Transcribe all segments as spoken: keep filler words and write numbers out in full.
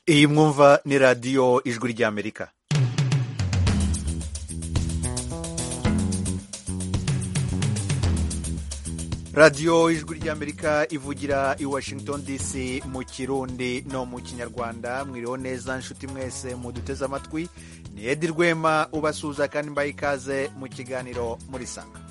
iyi mwumva ni radiyo ijwi ry'amerika. radiyo ijwi ry'amerika ivugira i Washington D C mu kirundi no mu kinyarwanda. Mwiriho neza nshuti mwese muduteze amatwi, ni Edi Rwema ubasuhuza kandi mbaye ikaze mu kiganiro muri Sanga.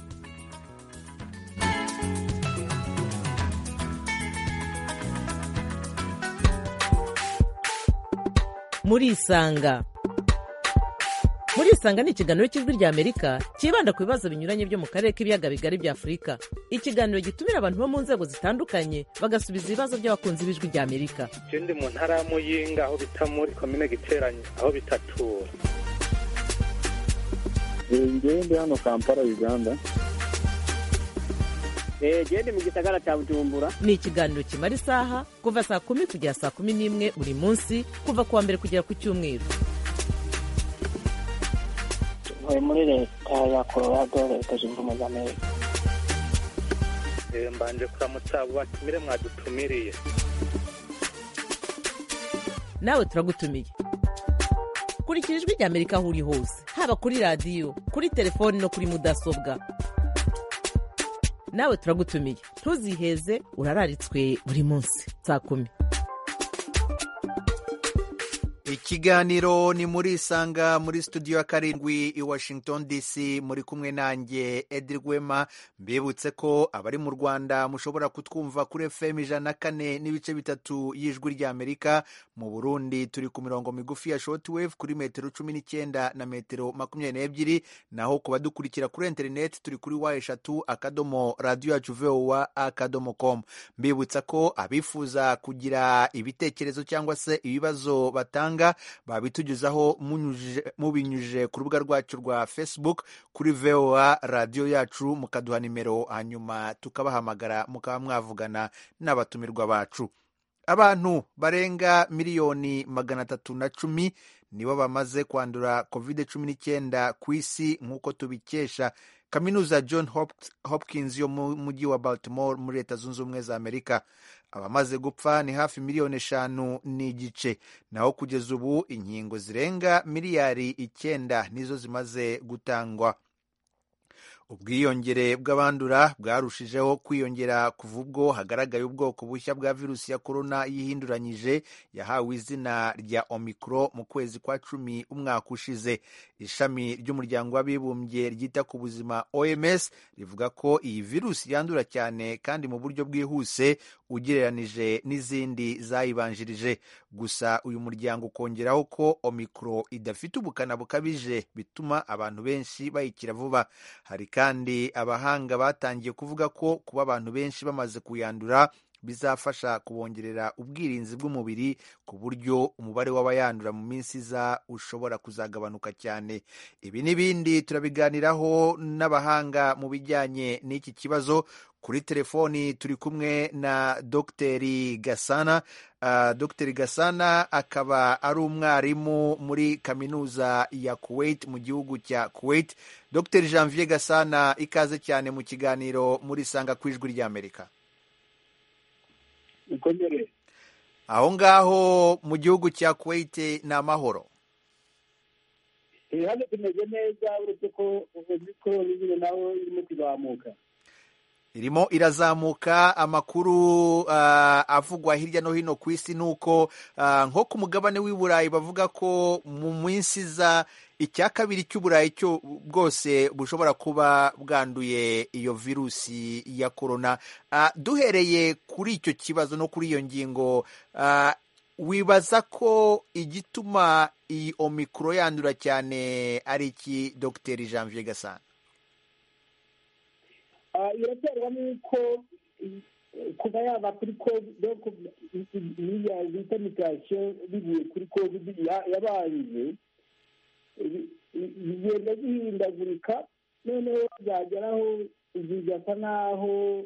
muri Isanga. muri Isanga ni ikiganiro cy'ijwi ry'Amerika kibanda ku bibazo binyuranye byo mu karere k'ibiyaga bigari bya Afurika. Ikiganiro gitumira abantu bo mu nzego zitandukanye bagasubiza ibibazo by'abakunzi b'ijwi ry'Amerika. Ikindi mu ntara ya Muyinga aho bita muri komine Giteranyi aho bitatura. Ngende hano Kampala Uganda. Gende mu gisagara cya Bujumbura. Ni ikiganiro kimara isaha kuva saa kumi kugera saa kumi n'imwe buri munsi kuva kuwa mbere kugera ku cyumweru. Ntuye muri leta ya Colorado, leta zunze ubumwe za Amerika. Mbanje kuramutsa abo batumire mwadutumiriye. Nawe turagutumiye. Kurikira ijwi ry'Amerika aho uri hose, haba kuri radiyo, kuri telefoni no kuri mudasobwa. Nawe turagutumiye, ntuziheze, urararitswe buri munsi saa kumi. Ikiganiro ni muri Isanga muri studio ya karindwi i Washington D C, muri kumwe nanjye Edi Rwema. Mbibutse ko abari mu Rwanda mushobora kutwumva kuri F M ijana na kane n'ibice bitatu y'ijwi ry'Amerika. Mu Burundi turi ku mirongo migufi ya shortwave kuri metero cumi n'icyenda na metero makumyabiri n'ebyiri, naho ku badukurikira kuri internet turi kuri wa eshatu akadomo radio yacu voa akadomo com. Mbibutsa ko abifuza kugira ibitekerezo cyangwa se ibibazo batanga babitugezaho mubinyujije ku rubuga rwacu rwa Facebook kuri voa radio yacu, mukaduha nimero hanyuma tukabahamagara mukaba mwavugana n'abatumirwa bacu. Abantu barenga miliyoni magana atatu na cumi nibo bamaze kwandura covid cumi n'icyenda ku isi nk'uko tubikesha kaminuza John Hopkins yo mu mujyi wa Baltimore muri Leta Zunze Ubumwe za Amerika. Abamaze gupfa ni hafi miliyoni eshanu n'igice, naho kugeza ubu inkingo zirenga miliyari icyenda nizo zimaze gutangwa. Ubwiyongere bw'abandura bwarushijeho kwiyongera kuva ubwo hagaragaye ubwoko bushya bwa virusi ya korona yihinduranyije yahawe izina rya Omicron mu kwezi kwa cumi umwaka ushize. Ishami ry'umuryango w'abibumbye ryita ku buzima O M S rivuga ko iyi virusi yandura cyane kandi mu buryo bwihuse ugereranije n'izindi zayibanjirije. Gusa uyu muryango ukongeraho ko Omicron idafite ubukana bukabije bituma abantu benshi bayikira vuba. Hari kandi abahanga batangiye kuvuga ko kuba abantu benshi bamaze kuyandura bizafasha kubongerera ubwirinzi bw'umubiri ku buryo umubare w'abayandura mu minsi iza ushobora kuzagabanuka cyane. Ibi n'ibindi turabiganiraho n'abahanga mu bijyanye n'iki kibazo. Kuri telefoni turi kumwe na Dr Gasana. Uh, Dr Gasana akaba ari umwarimu muri kaminuza ya Kuwait mu gihugu cya Kuwait. Dr Janvier Gasana, ikaze cyane mu kiganiro muri Sanga ku ijwi ry'Amerika. Ikomere. Aho ngaho mu gihugu cya Kuwait ni amahoro? Eh, hano tumeze neza, uretse ko Omicron nyine nawe irimo kuzamuka. Irimo irazamuka. Amakuru uh, avugwa hirya no hino ku isi nuko uh, nko ku mugabane w'i Burayi bavuga ko mu minsi za icya kabiri cy'Uburayi cyo bwose bushobora kuba bwanduye iyo virusi ya korona. Uh, duhereye kuri icyo kibazo no kuri iyo ngingo, uh, wibaza ko igituma iyi Omicron yandura cyane ari iki, Dr Janvier Gasana? Iraterwa n'uko kuba yaba kuri covid niya bita mutation bivuye kuri covid yabanje bigenda bihindagurika, noneho zageraho zigasa naho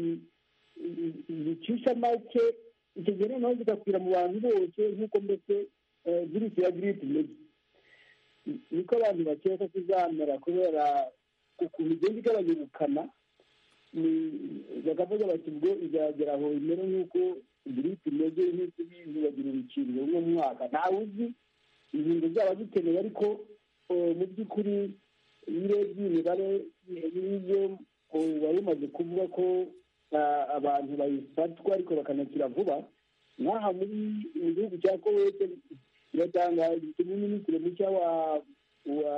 zicisha make, icyo gihe noneho zigakwira mu bantu bose nk'uko mbese virusi ya gripe imeze. Niko abantu bakeka kizamera kubera ukuntu igenda igabanya ubukana. Bakavuga bati ubwo izagera aho imere nk'uko giripe imeze nk'uko ubizi bagira urukingo rumwe mu mwaka ntawe uzi inkingo zaba zikenewe ariko mu by'ukuri iyo urebye imibare y'ibyo wari umaze kuvuga ko abantu bayifatwa ariko bakanakira vuba nk'aha muri mu gihugu cya kowete biratangaje minisitiri mushya wa wa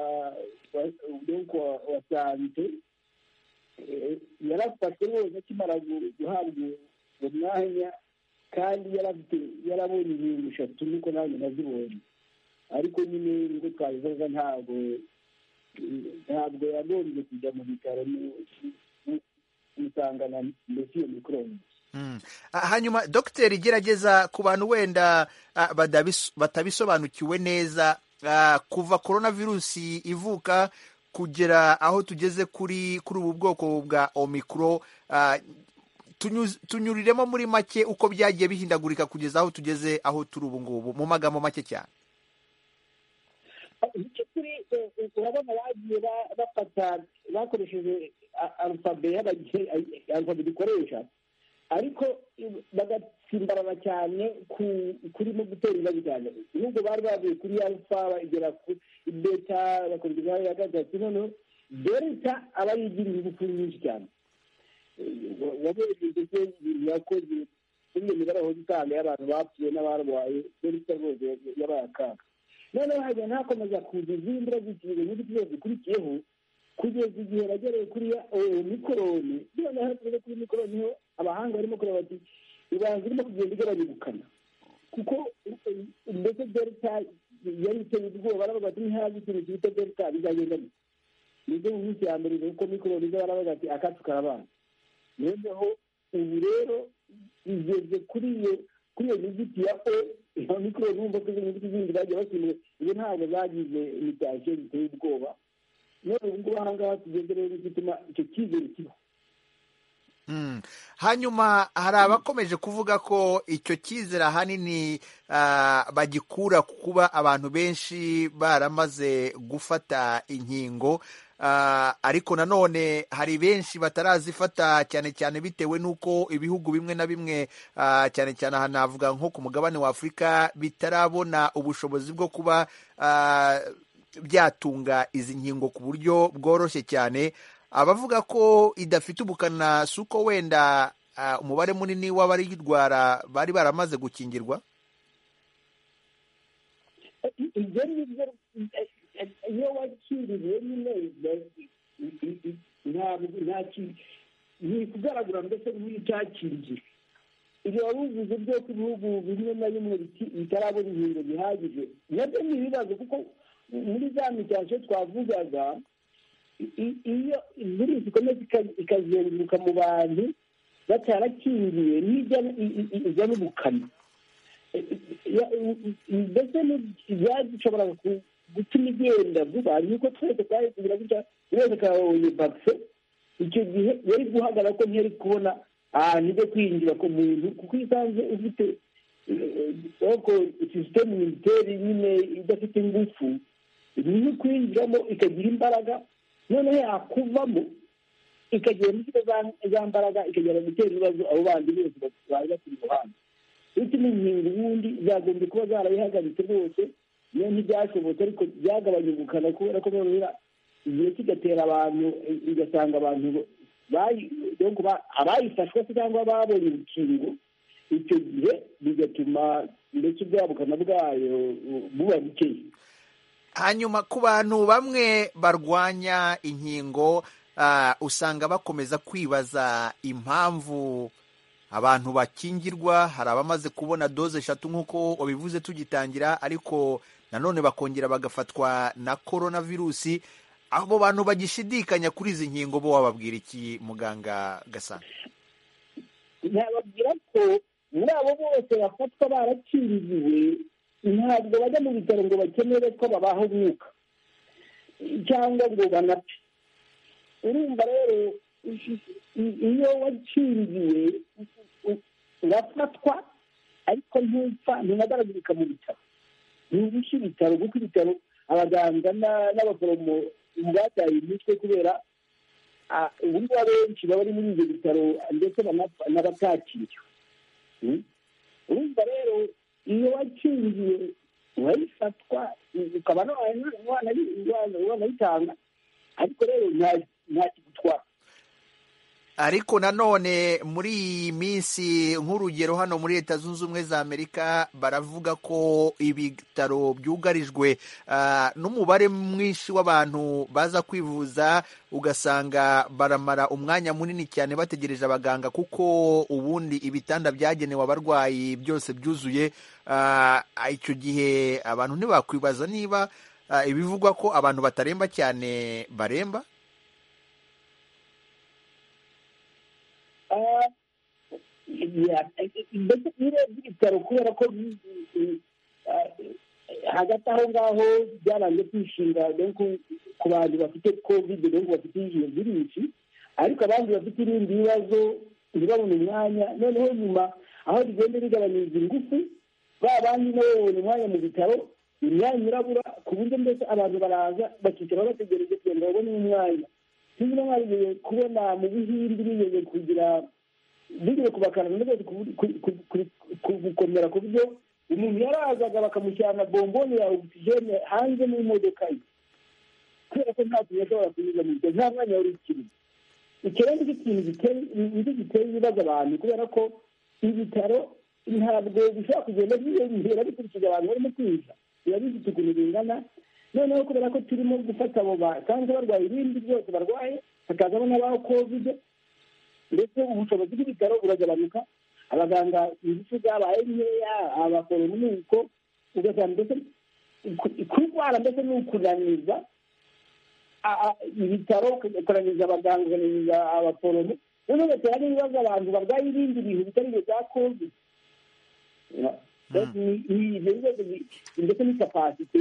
wa sante yarafashwe rwose akimara guhabwa uwo mwanya kandi yarabonye inkingo eshatu niko nanjye nazibonye ariko nyine nubwo twabivuga ntabwo ntabwo yagombye kujya mu bitaro musangana mbese iyo mikorobe. Hanyuma dogiteri gerageza ku bantu wenda batabisobanukiwe neza kuva korona virusi ivuka kugera aho tugeze kuri kuri ubu bwoko bwa omikoro, tunyuriremo muri make uko byagiye bihindagurika kugeza aho tugeze aho turi ubu ngubu mu magambo make cyane. kuri urabona bagiye bafata bakoresheje alfabe alfabe dukoresha ariko bagatsimbarana cyane kurimo gutera ibibazo cyane nubwo bari bavuye kuri alfa bagera ku beta bakongera ya gatatu noneho delta aba yigira ingufu nyinshi cyane wabaye ibyo yakoze imwe mibare aho gutanga y'abantu bapfuye n'abarwaye delta rwose yabaye akaga noneho hajya ntakomeza kuza izindi z'ikintu n'ibindi byose bikurikiyeho kugeza igihe bagereye kuri mikoroni noneho hageze kuri mikoroni ho abahanga barimo kureba bati ibanza irimo kugenda igabanya ubukana kuko mbese delta yari iteye ubwoba baravuga bati ntihazi ikintu cyitwa delta bizagenda bite nibyo mu minsi ya mbere kuko mikoroni zo baravuga ati akacu karabana noneho ubu rero igeze kuri iyo kuri iyo nyuguti ya o iyo mikoroni wumva ko izo nyuguti zindi bagiye basimwe izo ntabwo zagize imitashyo ziteye ubwoba none ubu ngubu aha ngaha tugeze rero gituma icyo cyizere kiba. Hanyuma hari abakomeje kuvuga ko icyo cyizere ahanini bagikura ku kuba abantu benshi baramaze gufata inkingo, ariko nanone hari benshi batarazifata cyane cyane bitewe n'uko ibihugu bimwe na bimwe cyane cyane aha navuga nko ku mugabane wa Afurika bitarabona ubushobozi bwo kuba byatunga izi nkingo ku buryo bworoshye cyane. Abavuga ko idafite ubukana si uko wenda umubare munini w'abariyirwara bari baramaze gukingirwa. ibyo ngibyo iyo wakiriye nyine ni kugaragura mbese nk'icyakingiye ibyo wari uvuze byose ibihugu bimwe na bimwe bitarabona inkingo zihagije nabyo ni ibibazo kuko muri za mitasyo twavugaga iyo virusi ikomeza ikazenguruka mu bantu batarakingiye n'ijya izana ubukana mbese byashobora gutuma igenda vuba nuko twese twari kugira gutya wese akabonye vakisi icyo gihe yari guhagarara ko ntiyari kubona ahantu ibyo kwinjira ku muntu kuko iyo usanze ufite sisitemu militeri nyine idafite ingufu ni kwinjiramo ikagira imbaraga noneho yakuvamo ikagenda ifite za mbaraga ikagera gutera ibibazo abo bandi bose bari bakiri iruhande bityo n'inkingo ubundi zagombye kuba zarayihagaritse rwose niyo ntibyashobotse ariko byagabanya ubukana kubera ko borohera igihe kigatera abantu igasanga abantu abayifashwe cyangwa babonye urukingo icyo gihe bigatuma ndetse bwa bukana bwayo buba bukeya. Hanyuma ku bantu bamwe barwanya inkingo usanga bakomeza kwibaza impamvu abantu bakingirwa. Hari abamaze kubona doze eshatu nk'uko wabivuze tugitangira, ariko nanone bakongera bagafatwa na korona virusi. Abo bantu bagishidikanya kuri izi nkingo bo wababwira iki muganga Gasana? Nababwira ko muri abo bose bafatwa barakingiwe ntabwo bajya mu bitaro ngo bakenere ko babaho umwuka cyangwa ngo banapfe. Urumva rero iyo wakingiwe urafatwa ariko ntupfa ntunagaragurika mu bitaro nturushya ibitaro kuko ibitaro abaganga n'abaforomo bataye imitwe kubera ubu ngubu abenshi baba bari muri ibyo bitaro ndetse n'abatakiriwe. urumva rero iyo wakingiye urayifatwa ukaba wanayitanga ariko rero nta kigutwara. ariko nanone muri iyi minsi nk'urugero hano muri Leta Zunze Ubumwe za Amerika baravuga ko ibitaro byugarijwe uh, n'umubare mwinshi w'abantu baza kwivuza ugasanga baramara umwanya munini cyane bategereje abaganga kuko ubundi ibitanda byagenewe abarwayi byose byuzuye. Uh, icyo gihe abantu ntibakwibaza niba uh, ibivugwa ko abantu bataremba cyane baremba. mbese urebye ibitaro kubera ko hagati aho ngaho byabanje kwishinga ku bantu bafite kovide ngo bafite iyo virusi, ariko abandi bafite ibindi bibazo ntibabone umwanya, noneho nyuma aho rigenda rigabanyiriza ingufu ba bandi nabo babona umwanya mu bitaro, imyanya irabura ku buryo mbese abantu baraza bakicara bategereje kugira ngo babone umwanya. sinzi no mwabigiye kubona mu bihindi bigeze kugira bigeze kubakana n'ibyo gukomera ku buryo umuntu yarazaga bakamushyana bomboni ya ogisijene hanze n'imodoka ye kubera ko nta kintu ashobora kunyuza mu bitaro, nta mwanya wari ukiri. icyo rero nicyo kintu giteye ibibazo abantu kubera ko ibitaro ntabwo bishobora kugenda byiyongera bikurikije abantu barimo kwiza, biba bifite ukuntu bingana. noneho kubera ko turimo gufata abo basanzwe barwaye ibindi byose barwaye, hakazamo n'abaho kovide, ndetse ubushobozi bw'ibitaro buragabanuka, abaganga ingufu zabaye nkeya, abaforomo ni uko, ugasanga mbese kurwara mbese ni ukunaniza ibitaro, ukunaniza abaganga, ukunaniza abaforomo, noneho ugatera n'ibibazo abantu barwaye ibindi bintu bitari ibyo bya kovide. ni ibyo bibazo ndetse n'ikapasite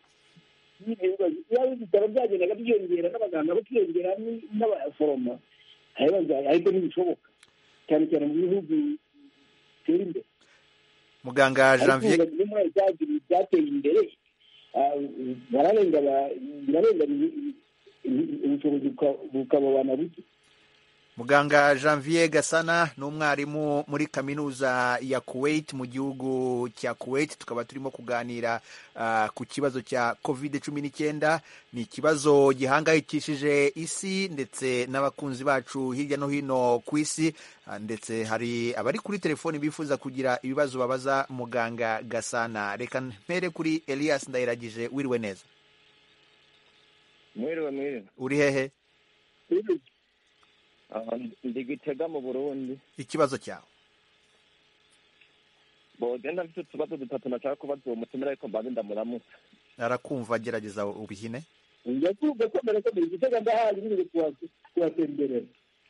yaba ibitaro byagendaga byiyongera n'abaganga bakiyongera n'abaforomo, ariko ntibishoboka cyane cyane mu bihugu bitera imbere. Muganga Janvier byateye imbere bararenga ubushobozi bukababana buke. Muganga Janvier Gasana ni umwarimu muri kaminuza ya Kuwait mu gihugu cya Kuwait. Tukaba turimo kuganira uh, ku kibazo cya covid cumi n'icyenda. Ni ikibazo gihangayikishije isi ndetse n'abakunzi bacu hirya no hino ku isi, uh, ndetse hari abari kuri telefoni bifuza kugira ibibazo babaza Muganga Gasana. Reka mpere kuri Elias Ndayiragije. Wiriwe neza? Mwiriwe mwiriwe. Uri hehe? ndi Gitega mu Burundi. Ikibazo cyawe? bo genda mfite utubazo dutatu nashaka kubaza uwo mutumira, ariko mbanze ndamuramutsa. Arakumva, gerageza ubihine. ndakumva ko mbere ko Gitega ndahazi biri kubatemberera.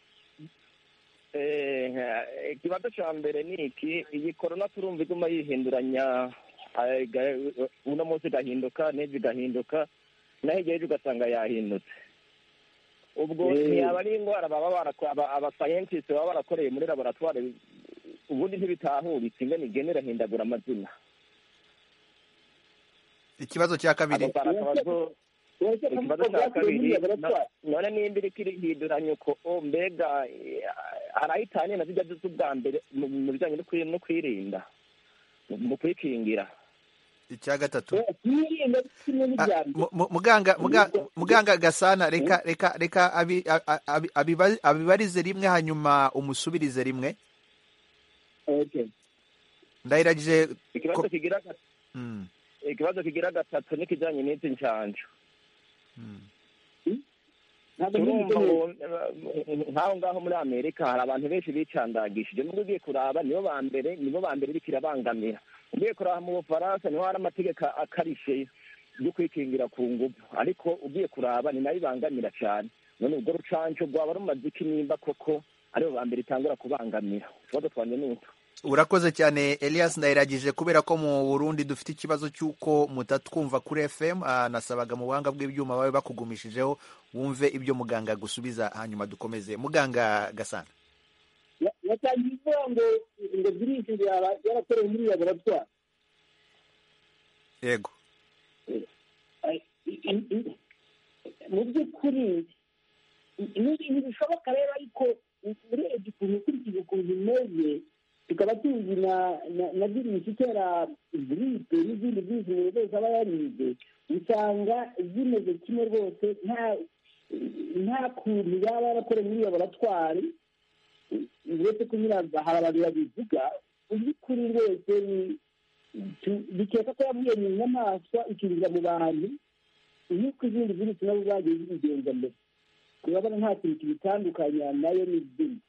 Eh, ikibazo cya mbere ni iki, iyi corona turumva iguma yihinduranya, uno munsi igahinduka n'ejo igahinduka, naho igihe ugasanga yahindutse. ubwo ntiyaba ari indwara baba abasayentisi baba barakoreye muri laboratwari, ubundi ntibitahuritse ingene igenera hindagura amazina. Ikibazo cya kabiri? ikibazo cya kabiri none nimba iriko irihinduranya uko, mbega harahitanye na zijya z'ubwa mbere mu bijyanye no kwirinda, mu kwikingira? Icya gatatu? Muganga Muganga Gasana, reka reka reka abibarize rimwe hanyuma umusubirize rimwe. Ndayiragije. Ikibazo kigira ikibazo kigira gatatu n'ikijyanye n'izi nshanjo. nk'aho ngaho muri Amerika hari abantu benshi bicandagishije, nubwo ugiye kuraba nibo ba mbere nibo ba mbere bikirabangamira. ugiye kuraba mu Bufaransa niho hari amategeko akarishe yo kwikingira ku nguvu, ariko ugiye kuraba ni nayo ibangamira cyane. none ubwo rucanco rwaba rumaze iki nimba koko aribo ba mbere itangura kubangamira? Ikibazo twanye n'utu. Urakoze cyane Elias Ndayiragije. Kubera ko mu Burundi dufite ikibazo cy'uko mutatwumva kuri F M, nasabaga mu buhanga bw'ibyuma babe bakugumishijeho wumve ibyo muganga gusubiza, hanyuma dukomeze. Muganga Gasana. yatangiye ivuga ngo ngo virusi yarakorewe muri laboratwari. Yego. mu by'ukuri ni ibintu bishoboka rero, ariko urebye ukuntu ukurikije ukuntu imeze tukaba tuzi na na virusi itera giripe n'izindi virusi umuntu wese aba yarize, usanga zimeze kimwe rwose, nta nta kuntu yaba yarakore muri laboratwari uretse ko nyine hari abantu babivuga, by'ukuri rwose bikeka ko yavuye mu nyamaswa ikinjira mu bantu nk'uko izindi virusi nazo zagiye zibigenza mbere. Urabona nta kintu kibitandukanya nayo n'izindi.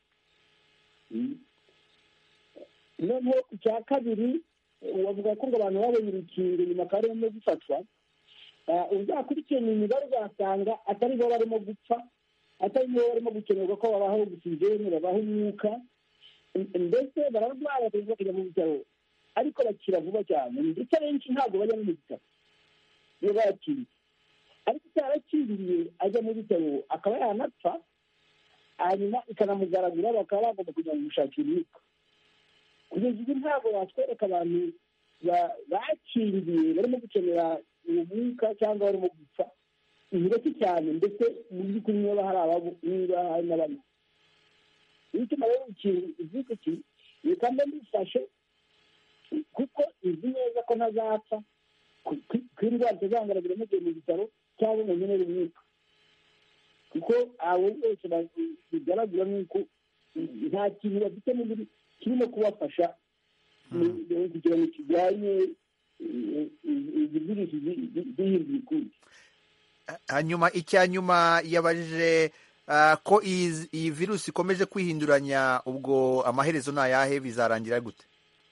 noneho icya kabiri wavuga ko ngo abantu babonye urukingo nyuma akaba barimo gufatwa, uzakurikirana imibare uzasanga atari bo barimo gupfa, atari bo barimo gukenerwa ko babaho ogisijeni, babaho umwuka, mbese bararwara bakajya mu bitaro ariko bakira vuba cyane, ndetse abenshi ntabwo bajya no mu bitaro iyo bakiriye, ariko utarakiriye ajya mu bitaro akaba yanapfa, hanyuma ikanamugaragura bakaba bagomba kujya gushakira imiti. Kugeza ubu ntabwo batwereka abantu bakingiye barimo gukenera uwo mwuka cyangwa barimo gupfa, ni bake cyane, ndetse mu by'ukuri niba hari ababo niba hari n'abandi. Iyo utuma rero ikintu ivuga iki reka mbe mbifashe kuko izi neza ko ntazapfa, ko indwara itazangaragara mugiye mu bitaro cyangwa ngo nkenere umwuka, kuko abo bose bigaragara nk'uko nta kintu bafite n'ibiri kirimo kubafasha kugira ngo kijyanye izi virusi zihinduye ukundi. Hanyuma icya nyuma yabajije ko iyi virusi ikomeje kwihinduranya, ubwo amaherezo ni ayahe, bizarangira gute?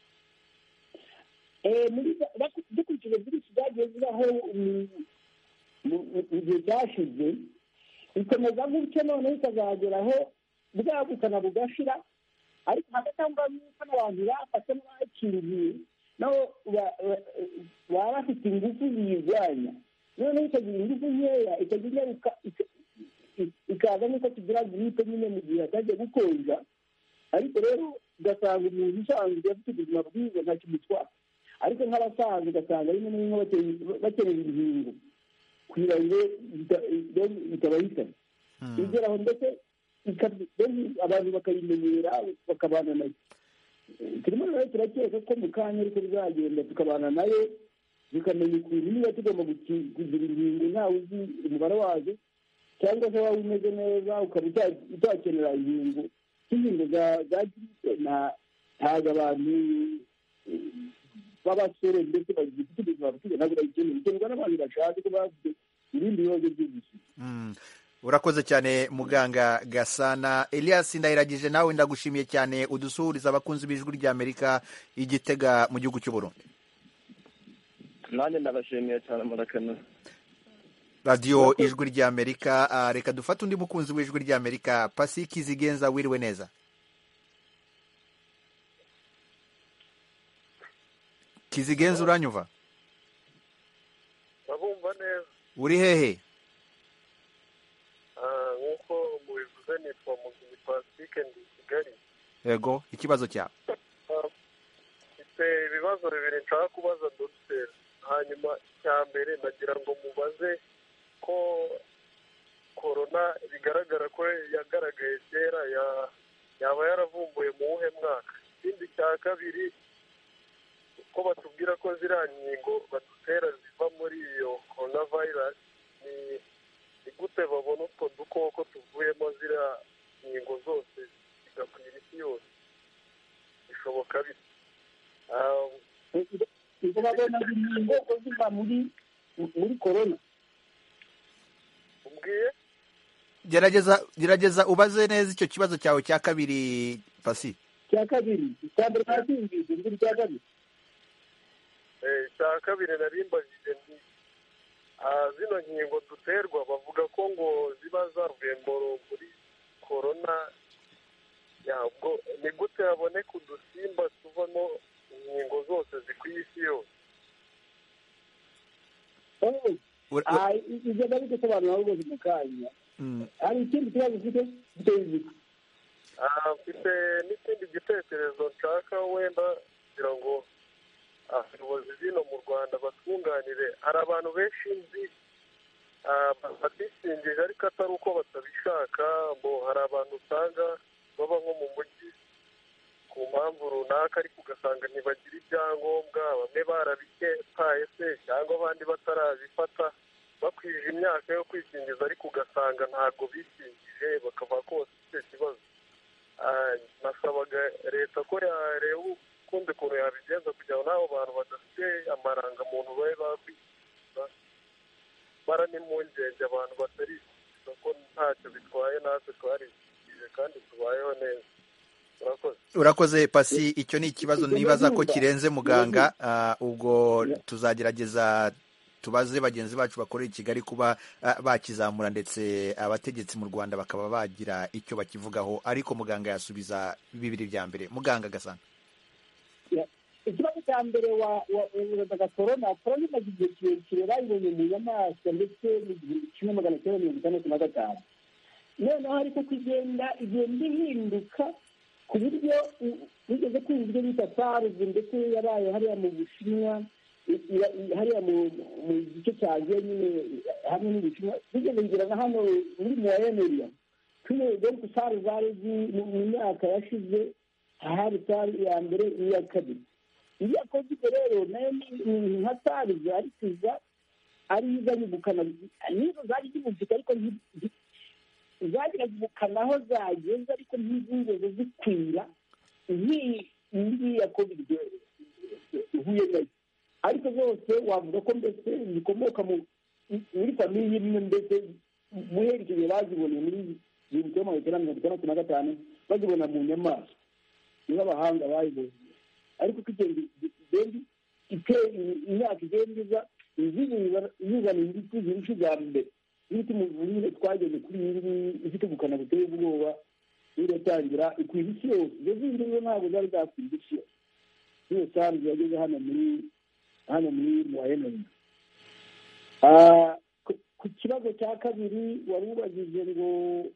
dukurikije virusi zagiye zibaho mu gihe cyashize, ikomeza gutyo noneho ikazageraho bwagukana bugashira, ariko hagati aho ngaho nuko n'abantu bafashe n'abakingiye nabo baba bafite ingufu ziyirwanya, noneho ikagira ingufu nkeya ikajya inyaruka ikaza nk'uko tugira giripe nyine mu gihe hatagiye gukonja, ariko rero ugasanga umuntu usanzwe afite ubuzima bwiza nta kimutwara, ariko nk'abasanzwe ugasanga rimwe na rimwe bakenera inkingo kugira ngo bitabahitana, bigeraho ndetse abantu bakayimenyera bakabana nayo. Turimo rero turakeka ko mu kanya ariko bizagenda tukabana nayo, tukamenya ukuntu niba tugomba kugira inkingo ntawe uzi umubare wazo, cyangwa se waba umeze neza ukaba utakenera inkingo nk'inkingo za giripe. Ntabwo abantu b'abasore ndetse bagifite ubuzima bwiza ntabwo bayikeneye, bikenerwa n'abantu bashaje ko bafite ibindi bibazo by'ubuzima. Urakoze cyane muganga Gasana. Elias Ndayiragije, nawe ndagushimiye cyane, udusuhuriza abakunzi b'ijwi ry'Amerika i Gitega mu gihugu cy'u Burundi. nanjye ndabashimiye cyane, murakana radiyo ijwi ry'Amerika. Reka dufate undi mukunzi w'ijwi ry'Amerika, Pasi Kizigenza, wiriwe neza? Kizigenza, uranyumva? ndabumva neza. Uri hehe? nk'uko mubivuze nitwa Mugini Pacifique, ndi Kigali. Yego, ikibazo cyawe? mfite ibibazo bibiri nshaka kubaza dogiteri. hanyuma icya mbere nagira ngo mubaze ko korona bigaragara ko yagaragaye kera, yaba yaravumbuye mu wuhe mwaka? ikindi cya kabiri, ko batubwira ko ziriya nkingo badutera ziva muri iyo korona vayirasi, ni gute babona utwo dukoko tuvuyemo ziriya nkingo zose zigakwira isi yose? bishoboka bite? ubwo babona inkingo ziva muri muri korona? ubwiye gerageza gerageza ubaze neza icyo kibazo cyawe cya kabiri, Pasi. cya kabiri cya mbere ntasingize ndi cya kabiri eh cya kabiri narimbajije nti zino nkingo duterwa bavuga ko ngo ziba zavuye muri korona, yabwo ni gute haboneka udusimba tuvamo inkingo zose zikwiye isi yose? ibyo bari gusobanura ahubwo mu kanya. hari ikindi kibazo ufite giteye igihe? mfite n'ikindi gitekerezo nshaka wenda kugira ngo abayobozi bino mu Rwanda batwunganire. hari abantu benshi nzi batisingije ariko atari uko batabishaka, ngo hari abantu usanga baba nko mu mujyi ku mpamvu runaka runaka ariko ugasanga ntibagira ibyangombwa, bamwe barabitaye se cyangwa abandi batarabifata bakwije imyaka yo kwikingiza ariko ugasanga ntabwo bikingije bakavuga ko bafite icyo kibazo. Nasabaga leta ko yareba ukundi kuntu yabigenza kugira ngo n'abo bantu badafite amarangamuntu babe bakwikingiza. Bara n'impungenge abantu batarikingiza ko ntacyo bitwaye, natwe twarikingije kandi tubayeho neza. Urakoze Pasi, icyo ni ikibazo nibaza ko kirenze muganga. Ubwo tuzagerageza tubaze bagenzi bacu bakorera i Kigali kuba bakizamura, ndetse abategetsi mu Rwanda bakaba bagira icyo bakivugaho, ariko muganga yasubiza bibiri bya mbere. Muganga Gasana, ikibazo cya mbere wa korona korona imaze igihe kirekire bayibonye mu nyamaswa ndetse mu gihumbi kimwe magana cyenda mirongo itandatu na gatanu, noneho ariko kugenda igenda ihinduka ku buryo bigeze kumva ibyo bita saruzi ndetse yabaye hariya mu Bushinwa, hariya mu gice cya nyine hamwe n'Ubushinwa, bigeze bigira na hano muri muwayeneriya tune donc saruzi mu myaka yashize hari saruzi ya mbere n'iya kabiri. Iya covid rero nayo ni nka saruzi ariko iza ari izanye ubukana, nizo zari zibufite ariko zagiraga ubukana aho zageze ariko ntizigeze zikwira nk'iyi ya covid ihuye nayo, ariko zose wavuga ko mbese zikomoka muri famiye imwe, mbese muherekeje baziboneye muri igihumbi kimwe magana cyenda mirongo itandatu na gatanu bazibona mu nyamaswa niba abahanga bayibonye, ariko ko igenda imyaka igenda iza zizana inditi zirusha ibya mbere n'ibiti mu burire twageze kuri iyi ngiyi ifite ubukana buteye ubwoba, iratangira ikwira isi yose. Izo zindi zo ntabwo zari zakwira isi yose. Iyo saruzi yageze hano muri hano muri muwayeneri. Ku kibazo cya kabiri wari ubajije ngo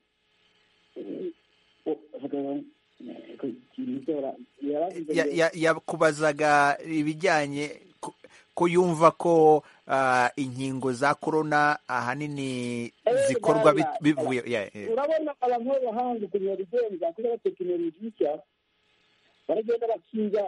yakubazaga ibijyanye ko yumva ko inkingo za korona ahanini zikorwa bivuye. Urabona abantu b'abahanga ukuntu babigenza kubera tekinoloji nshya, baragenda bakiga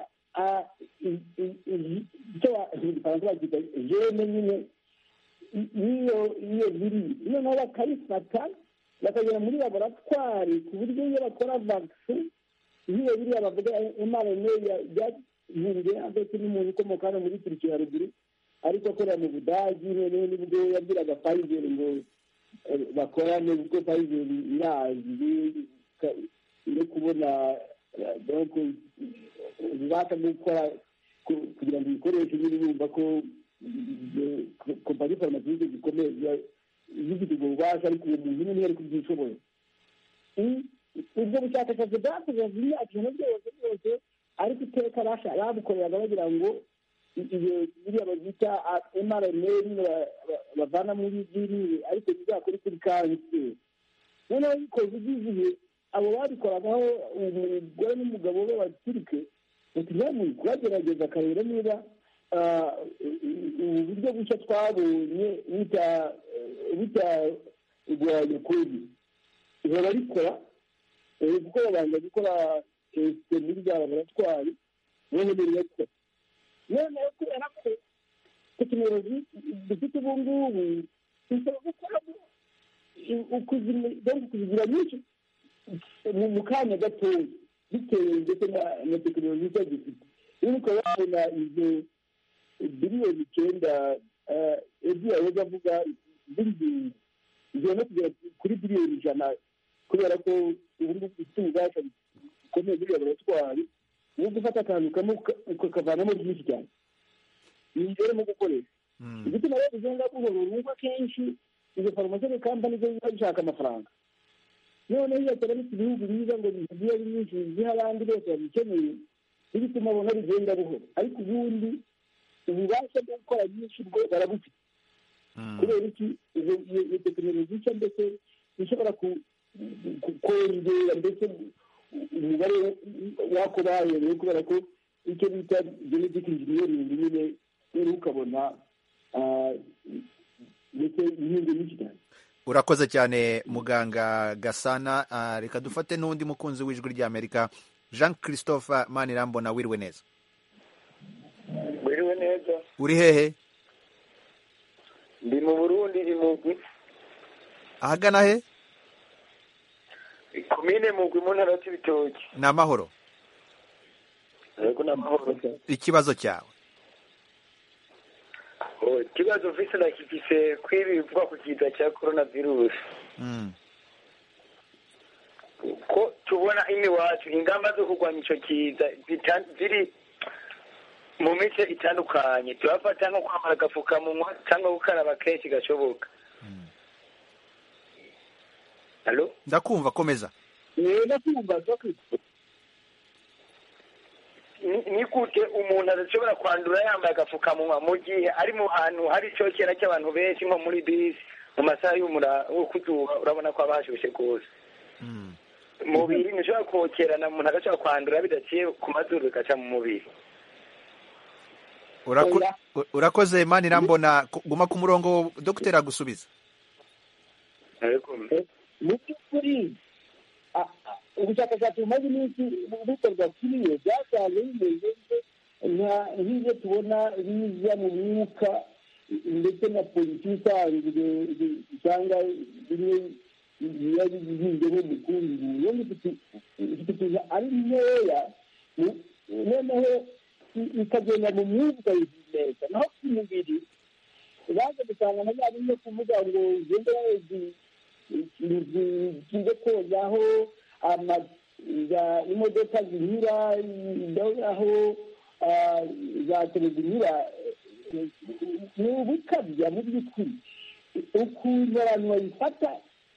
icyo babyita gene nyine iyo iyo biri noneho bakayifata bakagera muri laboratwari ku buryo iyo bakora vaccine iyo biriya bavuga mRNA yahinduye ndetse n'umuntu ukomoka hano muri Turkiya haruguru ariko akorera mu Budage, noneho nibwo yabwiraga Pfizer ngo bakorane kuko Pfizer irazi iri kubona donc ububasha bwo gukora kugira ngo ibikoresho nyine bumva ko kompanyi farumasiyo zikomeye zifite ubwo bubasha, ariko uwo muntu nyine yari kubyishoboye. Ubwo bushakashatsi bwakoze imyaka ijana byose byose, ariko iteka babukoreraga bagira ngo iyo biriya bazita mRNA bavana muri virusi ariko bizakora kuri kanseri. Noneho bikoze igihe abo babikoragaho umugore n'umugabo we baturike utunyamuri kubagerageza akareba niba ubu buryo bushya twabonye butarwanya covid barabikora kuko babanza gukora tesite muri bya laboratwari noneho birabikora. noneho kubera ko tekinoloji dufite ubu ngubu ishobora gukoramo ukuzigira nyinshi mu kanya gatoya bitewe ndetse na tekinoloji nshya dufite. rero ukaba wabona izo biliyoni icyenda ebyiri yahoze avuga z'ingingo zigenda kugera kuri biliyoni ijana kubera ko ubu ngubu dufite ububasha bukomeye muri laboratwari ni gufata akantu kamwe ukakavanamo byinshi cyane. ni ingero mu gukoresha igituma rero ugenda buhoro nuko akenshi izo farumasi kampani zo ziba zishaka amafaranga, noneho iyo atari ibihugu biza ngo bigiye ari nyinshi ziha abandi bose babikeneye, bituma abona bigenda buhoro, ariko ubundi ububasha bwo gukora byinshi bwo barabufite. kubera iki iyo tekinoloji nshya ndetse ishobora kongera ndetse umubare wako bahereye, kubera ko icyo bita genetic engineering nyine rero ukabona ndetse inkingo nyinshi cyane. Urakoze cyane muganga Gasana. Reka dufate n'undi mukunzi w'ijwi ry'Amerika, Jean Christophe Manirambona, wiriwe neza. Wiriwe neza. Uri hehe? Ndi mu Burundi, ndi Mugwi. Ahagana he? Komine Mugwi mu ntara y'Ibitoki. Ni amahoro? Yego ni amahoro. Ikibazo cyawe? Oh, ikibazo mfise nakifise kwibi bivuga ku kiza cya coronavirus. Mm. Ko tubona imiwacu ingamba zo kurwanya ico kiza ziri mu mice itandukanye, turafata nko kwambara agafukamunwa cyangwa gukaraba kenshi gashoboka. Allo? Ndakumva, komeza. Eh, ndakumva Dr. Ni gute umuntu adashobora kwandura yambaye agafukamunwa mu gihe ari mu hantu hari icyokera cy'abantu benshi nko muri bisi mu masaha y'umura wo kuzuba, urabona ko abashushe rwose. Mubiri nishobora kokerana umuntu agashobora kwandura bidaciye ku mazuru bigaca mu mubiri. Urakoze Manirambona, guma ku murongo Dr. agusubiza. Mu by'ukuri ubushakashatsi bumaze iminsi bukorwa kuri iyo byasanze bimeze nk'ibyo tubona biza mu mwuka ndetse na polisi isanzwe usanga bimwe biba bigize nko mukungu iyo ifite ari nkeya noneho ikagenda mu mwuka neza naho ku mubiri baza gusanga na bya bimwe kuvuga ngo ugende wezi kize kozaho imodoka zinyura aho za televiziyo ni ubukabya mu by'ukuri ukuntu abantu babifata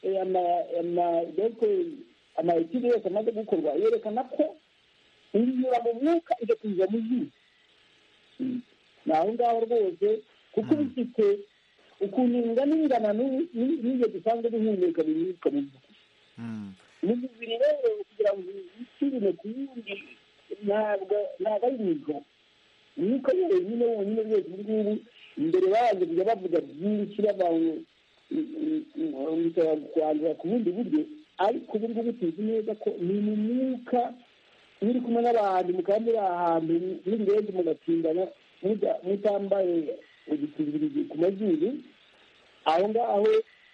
amayetide yose amaze gukorwa yerekana ko inyura mu mwuka igakuza mu jisho ni aho ngaho rwose kuko bifite ukuntu ingana ingana n'iyo dusanzwe duhumeka mu mwuka mu by'ukuri mu mubiri rero kugira ngo wisubire ku wundi ntabwo ntabwo ari imigo umwuka wenyine wonyine rwose ubu ngubu imbere babanje kujya bavuga byinshi babawe kwandura ku bundi buryo ariko ubu ngubu tuzi neza ko ni mu mwuka muri kumwe n'abantu mukaba muri ahantu n'ibirenge mugatindana mutambaye udukingirizo ku mazuru aho ngaho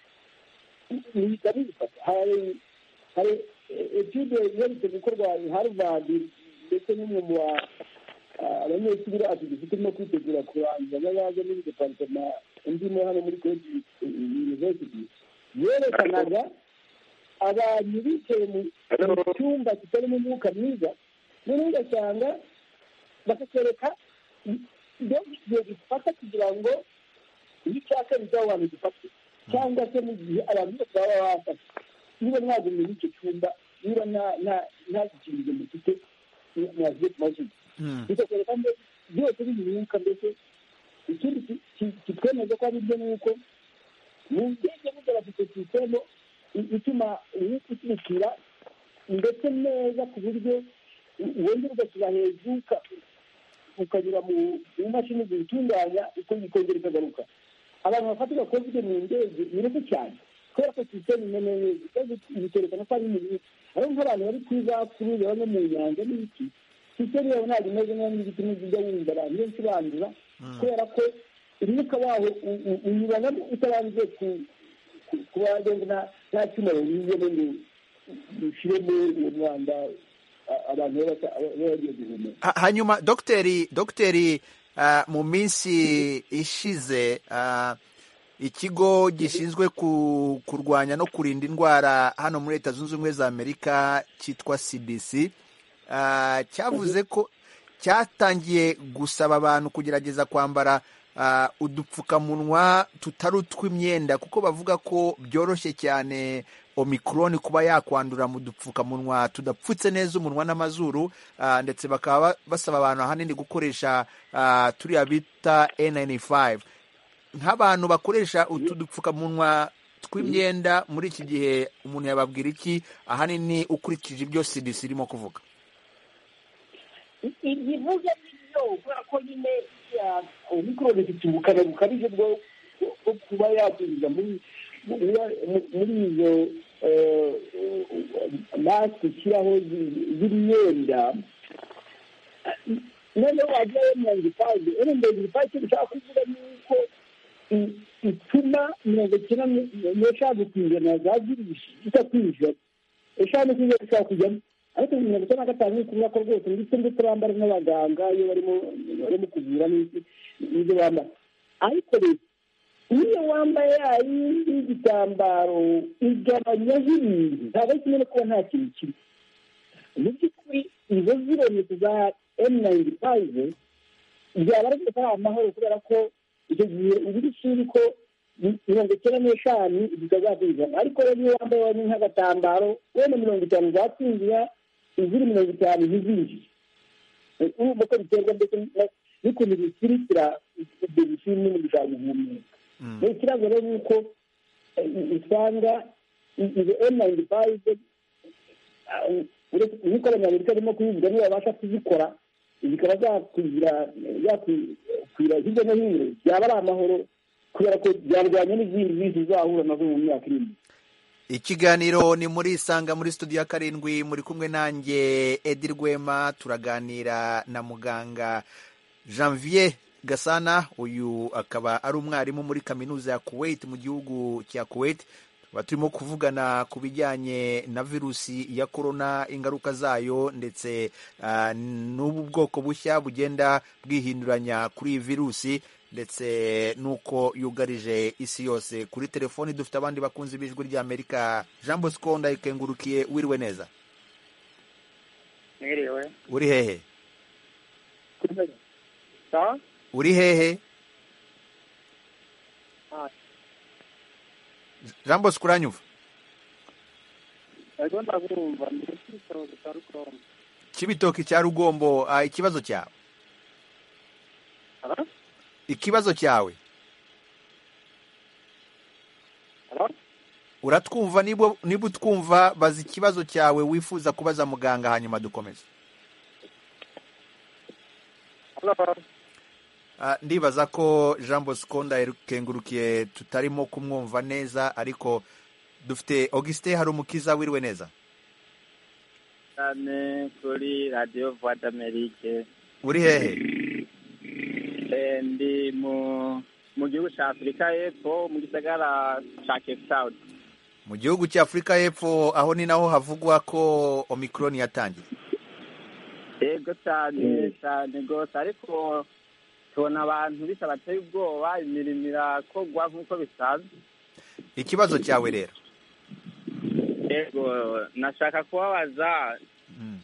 bihita bifata hari hari etude iherutse gukorwa i Harvard ndetse n'umwe mu abanyeshuri bacu dufite no kwitegura kurangiza n'abaje muri departement indimo hano muri college university yerekanaga abantu bicaye mu cyumba kitarimo umwuka mwiza noneho ugasanga bakakwereka ibyo igihe gifata kugira ngo icyaka bizaba abantu gifate cyangwa se mu gihe abantu bose baba bafata niba mwagumye muri icyo cyumba niba nta gikingirizo mufite mwaziye ku mazina bikakwereka ngo byose biri mu mwuka mbese ikindi kitwemeza ko ari byo ni uko mu ndege burya bafite sisiteme ituma umwuka ukurikira ndetse neza ku buryo wongera ugashyira hejuru ukanyura mu mashini ziwutunganya ikongera ikagaruka abantu bafatirwa kovide mu ndege ni ruto cyane kubera ko sisiteme imeze neza bikerekana ko ari mu mwuka ariyo nk'abantu bari ku izakuru baba no mu nyanja n'ibiti sisiteme yabo ntabwo imeze neza n'ibiti n'ibyo wumva abantu benshi bandura kubera ko umwuka waho unyuramo utabanje kuba nta cyuma yawuriyemo ngo ushyiremo uwo mwanda abantu bagiye guhumeka. Hanyuma dogiteri dogiteri mu minsi ishize ikigo gishinzwe kurwanya no kurinda indwara hano muri Leta Zunze Ubumwe za Amerika cyitwa C D C cyavuze ko cyatangiye gusaba abantu kugerageza kwambara udupfukamunwa tutari utw'imyenda kuko bavuga ko byoroshye cyane Omicron kuba yakwandura mu dupfukamunwa tudapfutse neza umunwa n'amazuru, ndetse bakaba basaba abantu ahanini gukoresha turiya bita N ninety-five. Nk'abantu bakoresha utu dupfukamunwa tw'imyenda muri iki gihe umuntu yababwira iki ahanini ukurikije ibyo C D C irimo kuvuga? Ibivuga n'ibyo kubera ko nyine Omicron ifite ubukana bukabije bwo kuba yakwinjiza muri muri izo masike ushyiraho z'imyenda noneho wajya mirongo itanu ene mirongo itanu icyo ushaka kuvuga ni uko ituma mirongo icyenda n'eshanu ku ijana za virusi zitakwijana eshanu ku ijana zishobora kujyamo ariko mirongo icyenda na gatanu ni ukuvuga ko rwose ndetse ndetse bambara n'abaganga iyo barimo barimo kuvura n'ibyo bambara ariko rero iyo wambaye yayindi y'igitambaro igabanyaho ibintu ntabwo ari kimwe no kuba nta kintu kiri mu by'ukuri izo zirometse za emu nayinti fayive byaba ari ari amahoro kubera ko icyo gihe uba uri ko mirongo icyenda n'eshanu zitazakwijana ariko rero iyo wambaye wari nk'agatambaro wenda mirongo itanu zatsinzira iziri mirongo itanu ntizinjire urumva ko biterwa ndetse n'ukuntu bisirikira ibyo bishimwe n'ibintu bishobora guhumeka ni ikibazo rero yuko usanga izo emu nayinti fayive nk'uko abanyamerika barimo kubivuga niba babasha kuzikora zikaba zakwira zakwira hirya no hino byaba ari amahoro kubera ko byarwanya n'izindi bisi zizahura nazo mu myaka iri imbere. Ikiganiro ni muri Isanga muri studio ya karindwi, muri kumwe nanjye Edi Rwema, turaganira na muganga Janvier Gasana. Uyu akaba ari umwarimu muri kaminuza ya Kuwait mu gihugu cya Kuwait. Turimo kuvugana ku bijyanye na virusi ya korona, ingaruka zayo ndetse uh, n'ubu bwoko bushya bugenda bwihinduranya kuri iyi virusi ndetse nuko yugarije isi yose. Kuri telefoni dufite abandi bakunzi b'ijwi ry'Amerika. Jean Bosco Ndayikengurukiye, wiriwe neza? Mwiriwe. Uri hehe? Sa? Uri hehe? Ah. Jean Bosco uranyumva? Ego ndabumva, ndi Kibitoki cya Rugombo. Kibitoki cya Rugombo, uh, ikibazo cyawe? Hello? Ikibazo cyawe? Hello? Uratwumva? niba niba utwumva baza ikibazo cyawe wifuza kubaza muganga hanyuma dukomeze. Hello? Uh, ndibaza ko Jean Bosco Ndayikengurukiye tutarimo kumwumva neza, ariko dufite Augustin Harumukiza, wiriwe neza? Cyane kuri Radio Voix d'Amérique. Uri hehe? Eh, ndi mu mu gihugu cya Afurika y'Epfo mu gisagara cya Cape Town. Mu gihugu cya Afurika y'Epfo, aho ni naho havugwa ko Omicron yatangiye. Yego cyane cyane rwose, ariko tubona abantu bisa bateye ubwoba, imirimo irakogwa nk'uko bisanzwe. Ikibazo cyawe rero? Yego, nashaka kubabaza mm.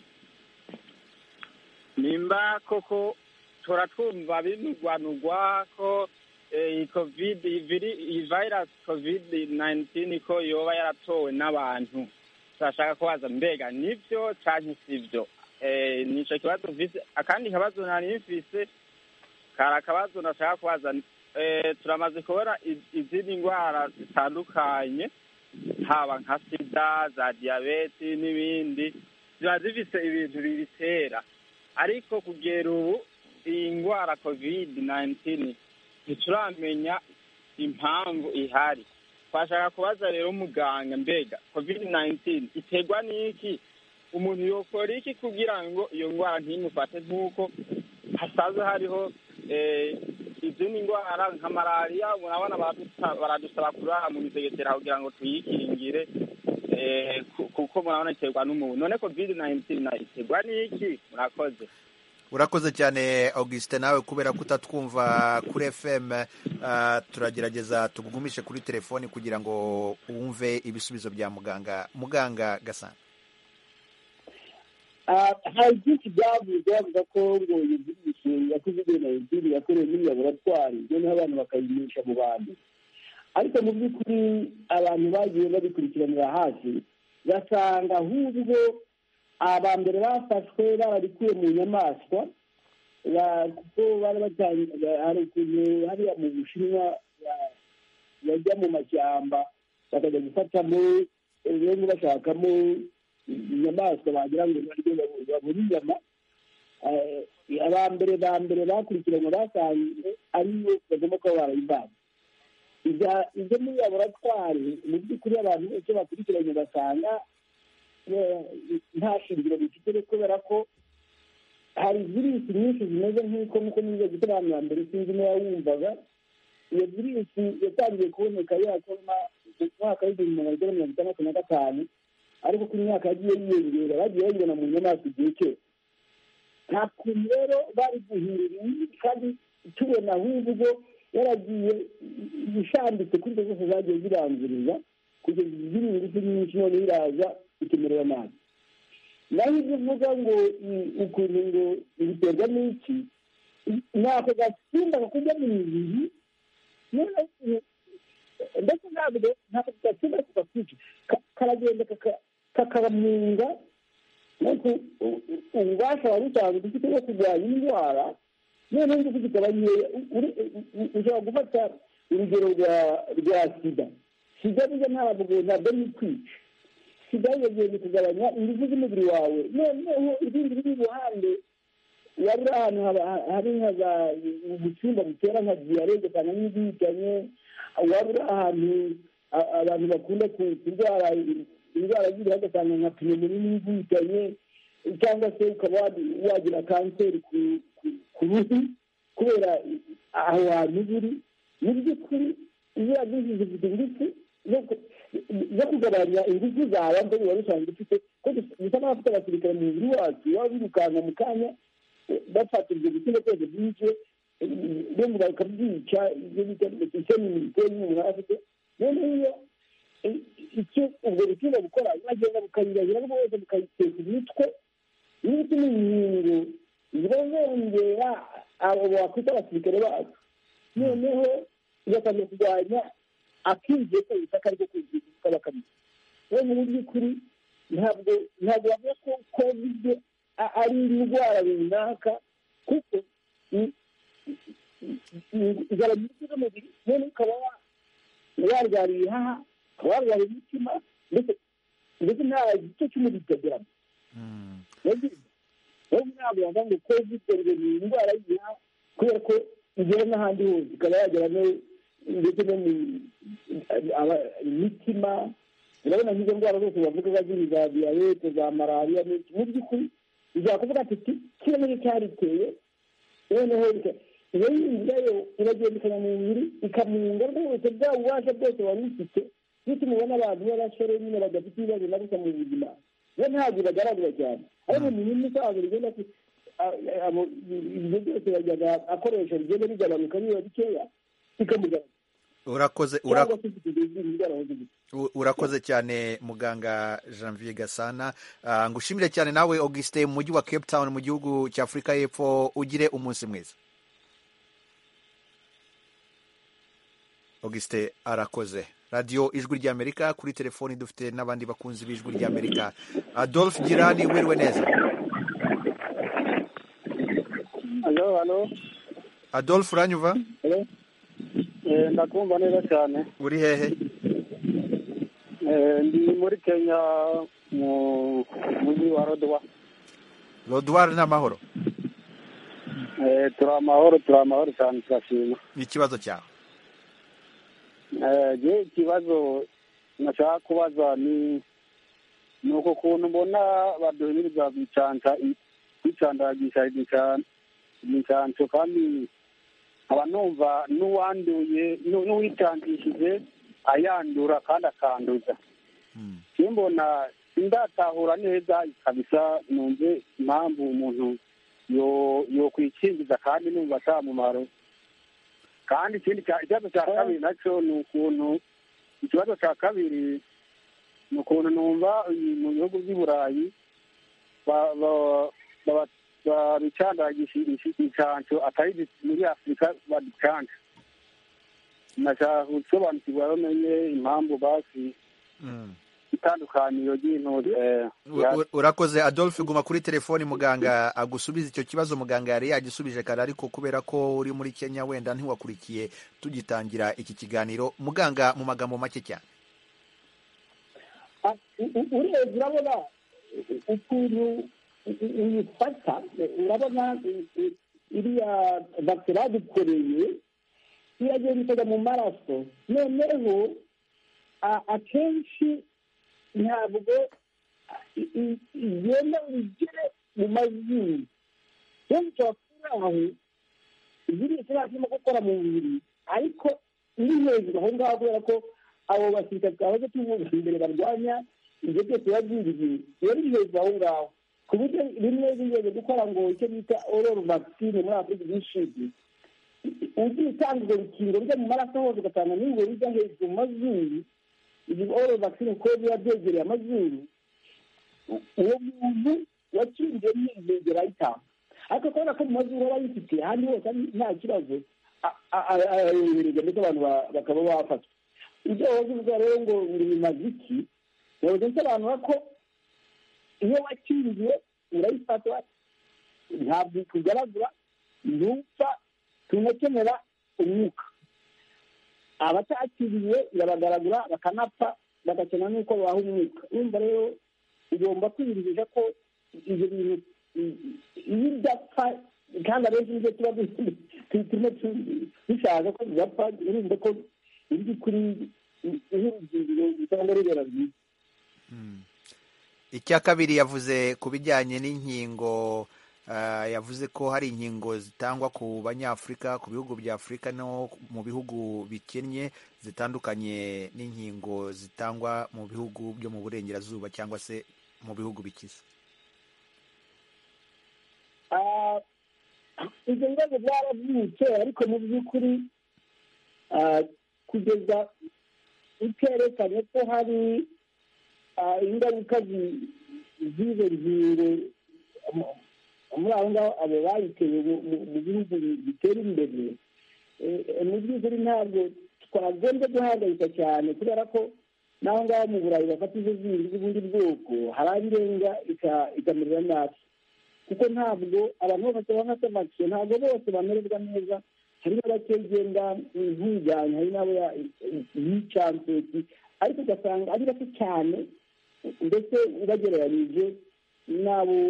nimba koko turatwumva binugwanugwa ko iyi eh, covid iviri iyi virus covid nineteen ko yoba yaratowe n'abantu. Turashaka kubaza mbega nivyo canke sivyo? Eh, nico kibazo mfise. Akandi kabazo nari mfise kara kabazo nashaka kubaza, eh, turamaze kubona izindi ndwara zitandukanye haba nka sida, za diyabete n'ibindi, ziba zifise ibintu bibitera, ariko kugera ubu iyi ndwara covid nineteen ntituramenya impamvu ihari. Twashaka kubaza rero muganga, mbega covid nineteen iterwa n'iki? Umuntu yokora iki kugira ngo iyo ndwara ntimufate nk'uko hasanzwe hariho eh, izindi ndwara nka malariya? Murabona baradusaba kurara mu misegetera kugira ngo tuyikingire, eh, kuko murabona iterwa n'umuntu. None covid nineteen na iterwa n'iki? Murakoze. Urakoze cyane Augustin, nawe kubera kutatwumva kuri F M, uh, turagerageza tugugumishe kuri telefoni kugira ngo wumve ibisubizo bya muganga. Muganga Gasana. hari byinshi byavuze bavuga ko ngo iyo virusi ya covid nineteen yakorewe muri laboratwari, noneho abantu bakayimisha mu bantu, ariko mu by'ukuri abantu bagiye babikurikiranira hafi basanga ahubwo aba mbere bafashwe barabikuye mu nyamaswa, kuko bari hari ukuntu hariya mu Bushinwa bajya mu mashyamba bakajya gufatamo bamwe bashakamo inyamaswa bagira ngo babure inyama. Abambere ba mbere bakurikiranye basanze ariyo bagomba kuba barayibaga. Ibyo muri laboratwari mu by'ukuri abantu icyo bakurikiranye basanga nta shingiro bifite kubera ko hari virusi nyinshi zimeze nk'uko nuko nizo gusobanura mbere sinzi niba wumvaga iyo virusi yatangiye kuboneka yakorwa mu mwaka w'igihumbi magana cyenda mirongo itandatu na gatanu ariko ku myaka yagiye yiyongera bagiye bayibona mu nyamaswa igihe cyose nta kuntu rero bari guhindura kandi tubona ahubwo yaragiye ishambitse kuri izo zose zagiye zirangiriza kugeza izindi ngufu nyinshi none iraza ikemerera nabi naho ibyo uvuga ngo ukuntu ngo biterwa n'iki ntako gasimba kakujya mu mibiri ndetse ntabwo ntako gasimba kakakwica karagenda kakamunga nuko ububasha wari usanzwe ufite bwo kurwanya indwara noneho ingufu zikaba nkeya ushobora gufata urugero rwa sida sida burya ntabwo ntabwo ari kwica sida yagenda kugabanya ingufu z'umubiri wawe noneho ibindi biri iruhande waba uri ahantu hari nka za ubusimba butera nka diyare ugasanga n'ibihitanye waba uri ahantu abantu bakunda kurwara indwara ziriho ugasanga nka pneumonia n'ibihitanye cyangwa se ukaba wagira kanseri ku ruhu kubera aho hantu buri mu by'ukuri ziriya virusi zifite ingufu zo kugabanya ingufu zawe mbere wari usanzwe ufite ko bisa n'abafite abasirikare mu mubiri wacu baba birukanka mu kanya bafata ibyo bisimba byose byinshi bamwe bakabyica ibyo bita isemi militeri umuntu aba afite noneho iyo icyo ubwo bisimba bukora bagenda bukayirahira rwose bukayiteka imitwe n'ibiti n'inkingo zibongera abo bakwita abasirikare bacu noneho igatangira kurwanya akinjiye ko ubutaka ariko kuziga kaba kameze we mu by'ukuri ntabwo ntabwo bavuga ko kovide ari indwara runaka kuko igabanya imiti z'umubiri none ukaba warwara ibihaha ukaba warwara imitima ndetse ndetse nta gice cy'umubiri kikageramo rero ntabwo bavuga ngo kovide ngo ni indwara y'ibihaha kubera ko igera n'ahandi hose ikaba yagera no ndetse no mu mitima urabona nk'izo ndwara zose bavuga ziri za diyabete za malariya mu by'ukuri ushobora kuvuga ati kiriya nicyo cyariteye noneho iyo yinjirayo iragenda ikajya mu mubiri ikamunga rwose bwa bubasha bwose wari ufite bityo mubona abantu b'abasore nyine badafite ibibazo na gusa mu buzima rero ntabwo bagaragara cyane ariko umuntu umusaza rigenda ibyo byose yajyaga akoresha bigenda bigabanuka niba bikeya bikamugaragara urakoze urakoze cyane muganga Janvier Gasana ngushimire cyane nawe Augustin mu mujyi wa Cape Town mu gihugu cya Afurika y'Epfo ugire umunsi mwiza. Augustin arakoze. Radio Ijwi ry'Amerika kuri telefoni dufite n'abandi bakunzi b'Ijwi ry'Amerika. Adolphe Girani wiriwe neza. Hello, hello. Adolphe uranyuva? Hello. Eh ndakumva neza cyane. Uri hehe? Eh ndi muri Kenya mu mujyi wa Lodwar. Lodwar ni amahoro? Eh turi amahoro turi amahoro cyane turashima. Ikibazo cyawe? Eh je ikibazo nashaka kubaza ni nuko kuntu mbona baduhimiriza bicanta bicandagisha idicana bicanto kandi abanumva n'uwanduye n'uwitangishije ayandura kandi akanduza simbona sindatahura neza kabisa numve impamvu umuntu yo yo kwikingiza kandi numva atamumaro kandi ikindi ikibazo cya kabiri nacyo ni ukuntu ikibazo cya kabiri ni ukuntu numva mu bihugu by'i Burayi babicandagisha incanco atari muri Afurika badicanja nashaka gusobanukirwa bamenye impamvu basi itandukaniro ry'intuze. Urakoze Adolphe, guma kuri telefoni muganga agusubiza icyo kibazo. Muganga yari yagisubije kare ariko kubera ko uri muri Kenya wenda ntiwakurikiye tugitangira iki kiganiro. Muganga mu magambo make cyane. Urebye urabona ukuntu uyifata, urabona iriya vaccine badukoreye iragenda ikajya mu maraso, noneho akenshi ntabwo igenda igere mu mazuru rero ushobora kuba aho virusi irimo gukora mu mubiri ariko iri hejuru aho ngaho kubera ko abo basirikare twabaze tuvuga imbere barwanya ibyo byose biba byinjiye biba biri hejuru aho ngaho ku buryo rimwe bigeze gukora ngo icyo bita ororo vaccine muri afurika y'ishizi ugiye utanga urwo rukingo rujya mu maraso hose ugatanga n'urwo rujya hejuru mu mazuru izi ororo vaccine kuko biba byegereye amazuru uwo muntu wakingiye n'izegera ayitanga ariko kubera ko mu mazuru aba yifite ahandi hose nta kibazo arayohereza ndetse abantu bakaba bafatwa ibyo wavuga rero ngo buri bimaze iki yavuze nsobanura ko iyo wakingiye urayifatwa ntabwo kugaragura ntupfa tunakenera umwuka abatakiriye irabagaragura bakanapfa bagakenera n'uko babaha umwuka urumva rero ugomba kwiyumvisha ko ibyo bintu iyo udapfa kandi abenshi nibyo tuba turimo dushaka ko bidapfa urumva ko iri kuri nk'urugero usanga rubera byiza. icya kabiri yavuze ku bijyanye n'inkingo yavuze ko hari inkingo zitangwa ku banyafurika ku bihugu bya afurika no mu bihugu bikennye zitandukanye n'inkingo zitangwa mu bihugu byo mu burengerazuba cyangwa se mu bihugu bikize. ibyo bibazo byarabyutse ariko mu by'ukuri kugeza ikerekanye ko hari ingaruka z'izo ngingo muri aho ngaho abo bayiteye mu bihugu bitera imbere mu by'ukuri ntabwo twagombye guhangayika cyane kubera ko n'aho ngaho mu burayi bafata izo zindi z'ubundi bwoko harangenga ikamerera nabi kuko ntabwo abantu bose bafata vaccine ntabwo bose bamererwa neza hari n'abakegenda nk'ijyanye hari n'abo yicanseti ariko ugasanga ari bake cyane ndetse bagereranyije n'abo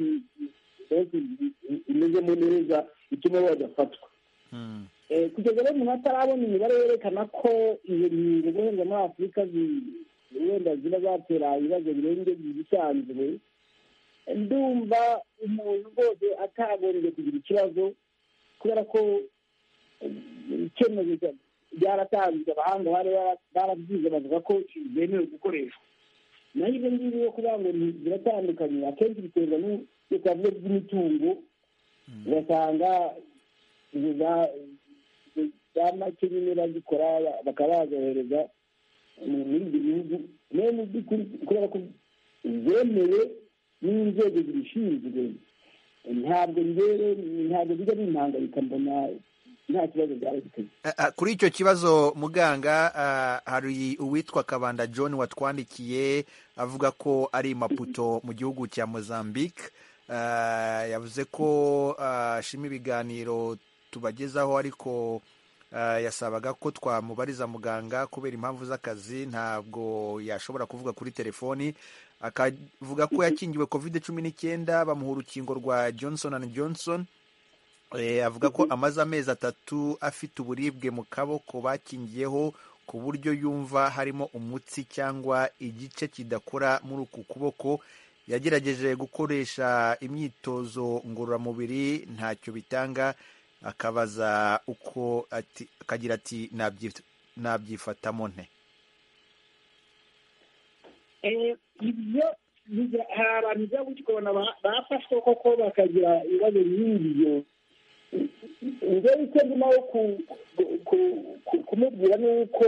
imezemo neza ituma badafatwa kugeza rero umuntu atarabona imibare yerekana ko iyo nkingo guhera muri afurika wenda ziba zatera ibibazo birenze ibisanzwe ndumva umuntu rwose atagombye kugira ikibazo kubera ko icyemezo byaratanzwe abahanga bari barabyize bavuga ko zemewe gukoreshwa naho ibyo ngibyo yo kuvuga ngo ziratandukanye akenshi biterwa n'uko by'imitungo ugasanga za make nyine bazikora bakaba bazohereza muri ibyo bihugu nayo mu by'ukuri kubera ko zemewe n'inzego zibishinzwe ntabwo njyewe ntabwo bijya bimpangayika mbona nta kibazo byaba biteye. Kuri icyo kibazo muganga hari uwitwa Kabanda John watwandikiye avuga ko ari Maputo mu gihugu cya Mozambique yavuze ko ashima ibiganiro tubagezaho ariko yasabaga ko twamubariza muganga kubera impamvu z'akazi ntabwo yashobora kuvuga kuri telefoni akavuga ko yakingiwe covid cumi n'icyenda bamuha urukingo rwa Johnson and Johnson avuga ko amaze amezi atatu afite uburibwe mu kaboko bakingiyeho ku buryo yumva harimo umutsi cyangwa igice kidakora muri uku kuboko yagerageje gukoresha imyitozo ngororamubiri ntacyo bitanga akabaza uko akagira ati nabyifatamo nte. ibyo hari abantu bijya gukibona bafashwe koko bakagira ibibazo nk'ibyo njyewe icyo ndimo kumubwira ni uko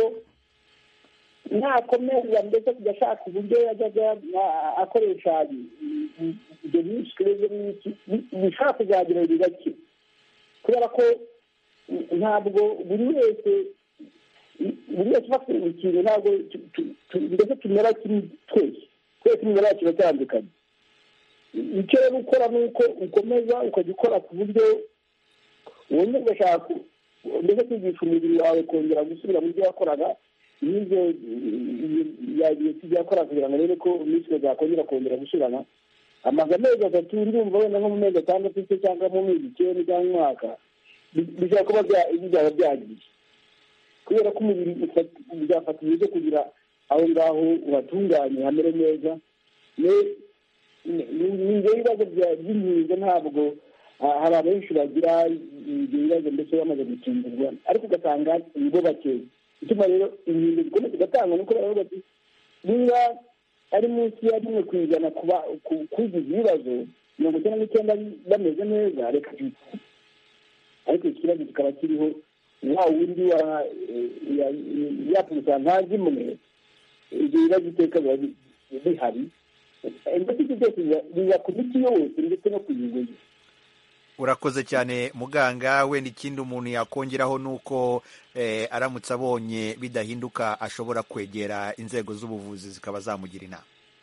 nakomeza ndetse kujya ashaka uburyo yajyaga akoresha ibyo byinshi bishobora kuzagira bigake kubera ko ntabwo buri wese buri wese ufite urukingo ntabwo ndetse tumera kimwe twese twese imibare yacu iratandukanye icyo rero ukora ni uko ukomeza ukajya ukora ku buryo wongera ugashaka ndetse kwigisha umubiri wawe kongera gusubira mu byo wakoraga n'ibyo yagiye tujya akora kugira ngo arebe ko iminsi zakongera kongera gusubirana amaze amezi atatu ndumva wenda nko mu mezi atandatu se cyangwa mu mezi icyenda cyangwa umwaka bishobora kuba byaba byagiye kubera ko umubiri byafata igihe cyo kugira aho ngaho uhatunganye hamere neza ni ibyo bibazo by'inkingo ntabwo hari abenshi bagira ibyo bibazo mbese bamaze gukingirwa ariko ugasanga nibo bakeya ituma rero inkingo zikomeza zigatangwa nuko baravuga ati niba ari munsi ya rimwe ku ijana kuzuza ibibazo mirongo icyenda n'icyenda bameze neza reka tuyite ariko ikibazo kikaba kiriho wa wundi wa ya porosantaje imwe ibyo bibazo iteka biba bihari mbese ibyo byose biba ku miti yose ndetse no ku ngingo ye. urakoze cyane muganga. wenda ikindi umuntu yakongeraho ni uko aramutse abonye bidahinduka ashobora kwegera inzego z'ubuvuzi zikaba zamugira inama.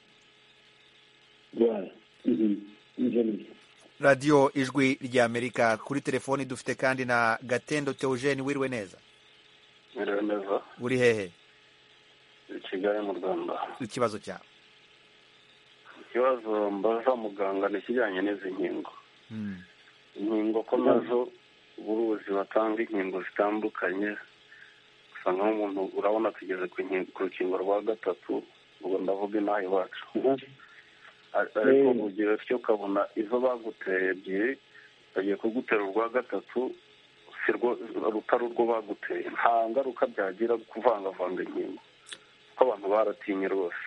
radiyo ijwi ry'Amerika, kuri telefoni dufite kandi na Gatendo Theogene. wiriwe neza? wiriwe neza. uri hehe? i Kigali mu Rwanda. ikibazo cyawe? ikibazo mbaza muganga ni ikijyanye n'izi nkingo. inkingo ko nazo uburuzi batanga inkingo zitandukanye, usanga nk'umuntu urabona tugeze ku rukingo rwa gatatu, ubwo ndavuga inaha iwacu, ariko mu gihe cyo ukabona izo baguteye ebyiri bagiye kugutera urwa gatatu rutari urwo baguteye, nta ngaruka byagira kuvangavanga inkingo kuko abantu baratinye rwose.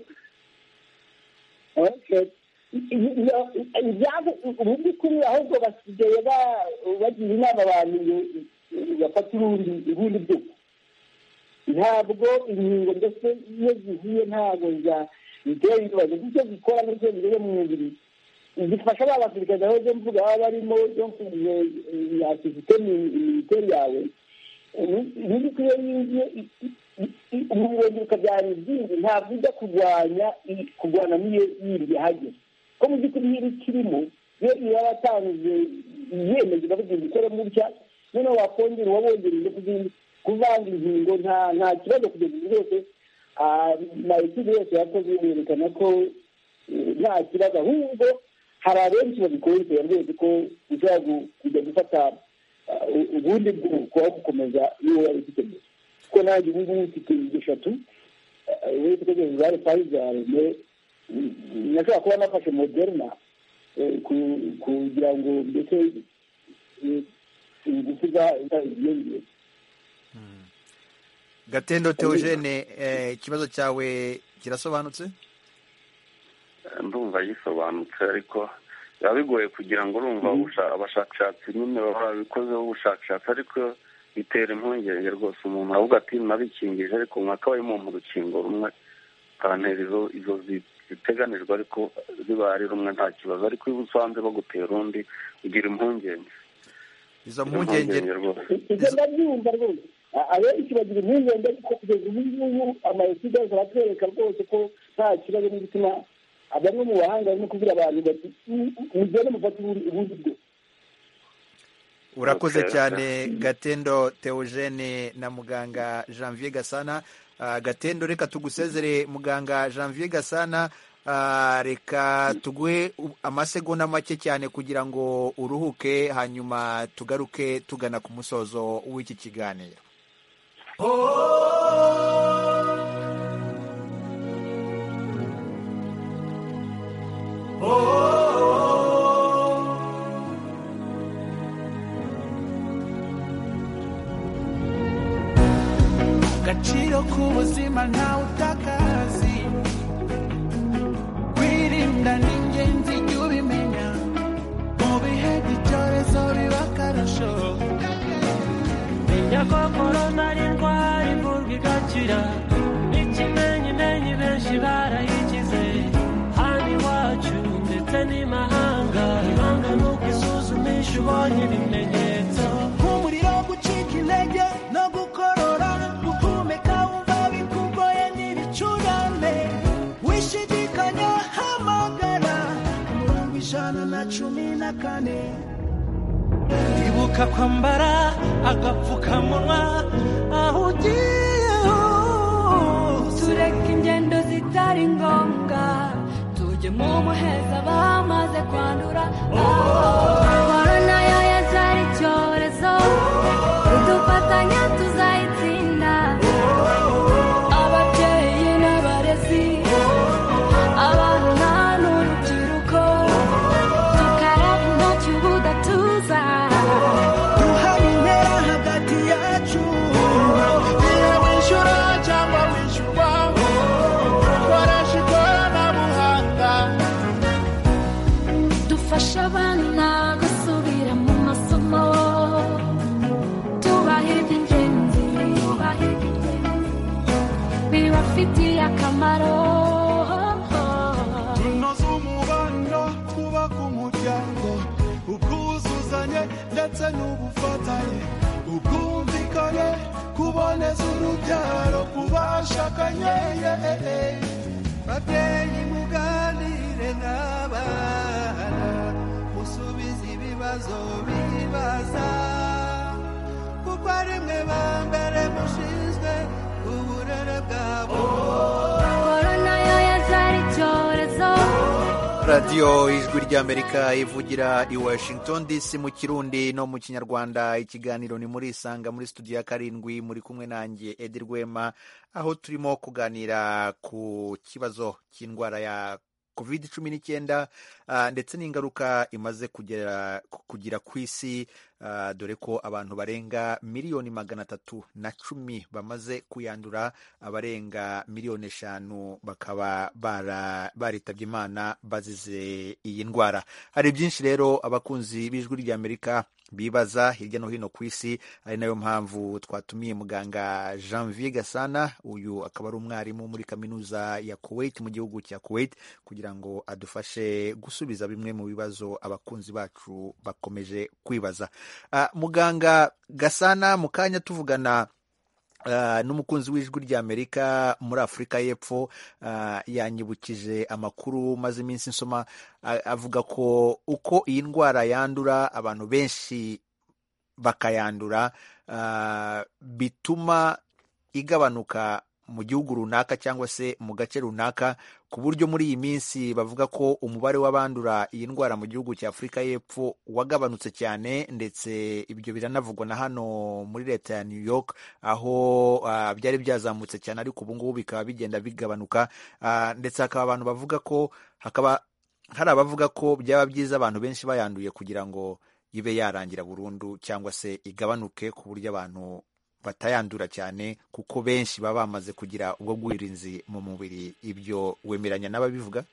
mu by'ukuri ahubwo basigaye bagira inama abantu bafata ubundi bwoko, ntabwo inkingo mbese iyo zihiye ntabwo bitera ibibazo kuko zikora n'ibyo bireba mu mubiri, zifasha ba basirikare aho zo mvuga baba barimo ya sisiteme militeri yawe. mu by'ukuri iyo yinjiye umubiri ukabyara izindi ntabwo ujya kurwanya kurwana n'iyo yindi ihageze, ko mu by'ukuri iyo ikirimo iyo iba yatanze yemeje bavuga gukora gutya, noneho wakongera uwabongereye kuvanga inkingo nta kibazo kugeza ubu rwose amayetide yose yakoze yerekana ko nta kibazo, ahubwo hari abenshi babikora rwose ko ushobora kujya gufata ubundi bwoko aho gukomeza iyo wari ufite mbere. kuko nanjye ubu ngubu mfite eshatu wese uko zari Pfizer, nashobora kuba nafashe Moderna kugira ngo mbese ingufu ziyongere. Gatendo Theogene, ikibazo cyawe kirasobanutse? ndumva gisobanutse, ariko biba bigoye kugira ngo urumva abashakashatsi nyine baba babikozeho ubushakashatsi, ariko bitera impungenge rwose. umuntu avuga ati nabikingije ariko mwakabayemo mu rukingo rumwe kantera izo ziteganijwe, ariko ziba ari rumwe nta kibazo, ariko iyo usanze bagutera undi ugira impungenge. izo mpungenge ibyo ndabyumva rwose, abenshi bagira impungenge, ariko kugeza ubu ngubu amayetide yose aratwereka rwose ko nta kibazo n'igituma bamwe mu bahanga barimo kubwira abantu bati mugende mufate ubundi bwo. urakoze cyane Gatendo Theogene na muganga Janvier Gasana. Uh, Gatendo, reka tugusezere muganga Janvier Gasana. Uh, reka tuguhe amasegonda make cyane kugira ngo uruhuke, hanyuma tugaruke tugana ku musozo w'iki kiganiro. agaciro k'ubuzima ntawe utakazi, kwirinda ni ingenzi jya ubimenya, mu bihe by'icyorezo biba akarusho. menya ko korona ari indwara ivurwa igakira, n'ikimenyimenyi benshi barayikize, hano iwacu ndetse n'imahanga, ibanga ni uko isuzumisha ubonye ibimenyetso, nk'umuriro gucika intege no gukorora, guhumeka wumva bikugoye n'ibicurane, wishidikanya hamagara umurongo ijana na cumi na kane. ibuka kwambara agapfukamunwa aho ugiye hose, tureke ingendo zitari ngombwa, tujye mu muheza bamaze kwandura. korona yo yacyari icyorezo, dufatanya tuzayitsinda, ababyeyi n'abarezi, abana n'urubyiruko. babyeyi muganire n'abana musubize ibibazo bibaza kuko ari mwe ba mbere mushinzwe uburere bwabo. korona yo yazari icyorezo. radiyo ijwi ry'amerika ivugira i washington dc mu kirundi no mu kinyarwanda. ikiganiro ni muri isanga muri studio ya karindwi, muri kumwe nanjye Edi Rwema, aho turimo kuganira ku kibazo cy'indwara ya covid cumi n'icyenda uh, ndetse n'ingaruka imaze kugera kugira ku isi, uh, dore ko abantu barenga miliyoni magana atatu na cumi bamaze kuyandura, abarenga miliyoni eshanu bakaba baritabye Imana bazize iyi ndwara. Hari byinshi rero abakunzi b'ijwi ry'Amerika bibaza hirya no hino ku isi, ari nayo mpamvu twatumiye muganga Janvier Gasana. Uyu akaba ari umwarimu muri kaminuza ya Kuwait mu gihugu cya Kuwait, kugira ngo adufashe gusubiza bimwe mu bibazo abakunzi bacu bakomeje kwibaza. Uh, muganga Gasana, mu kanya tuvugana Uh, n'umukunzi w'ijwi ry'Amerika muri Afurika y'Epfo, uh, yanyibukije amakuru maze iminsi nsoma, uh, avuga ko uko iyi ndwara yandura abantu benshi bakayandura, uh, bituma igabanuka mu gihugu runaka cyangwa se mu gace runaka, ku buryo muri iyi minsi bavuga ko umubare w'abandura iyi ndwara mu gihugu cya Afurika y'Epfo wagabanutse cyane, ndetse ibyo biranavugwa na hano muri leta ya New York, aho uh, byari byazamutse cyane ariko ubu ngubu bikaba bigenda bigabanuka. Uh, ndetse hakaba abantu bavuga ko hakaba hari abavuga ko byaba byiza abantu benshi bayanduye kugira ngo ibe yarangira burundu cyangwa se igabanuke ku buryo abantu batayandura cyane, kuko benshi baba bamaze kugira ubwo bwirinzi mu mubiri. Ibyo wemeranya n'ababivuga?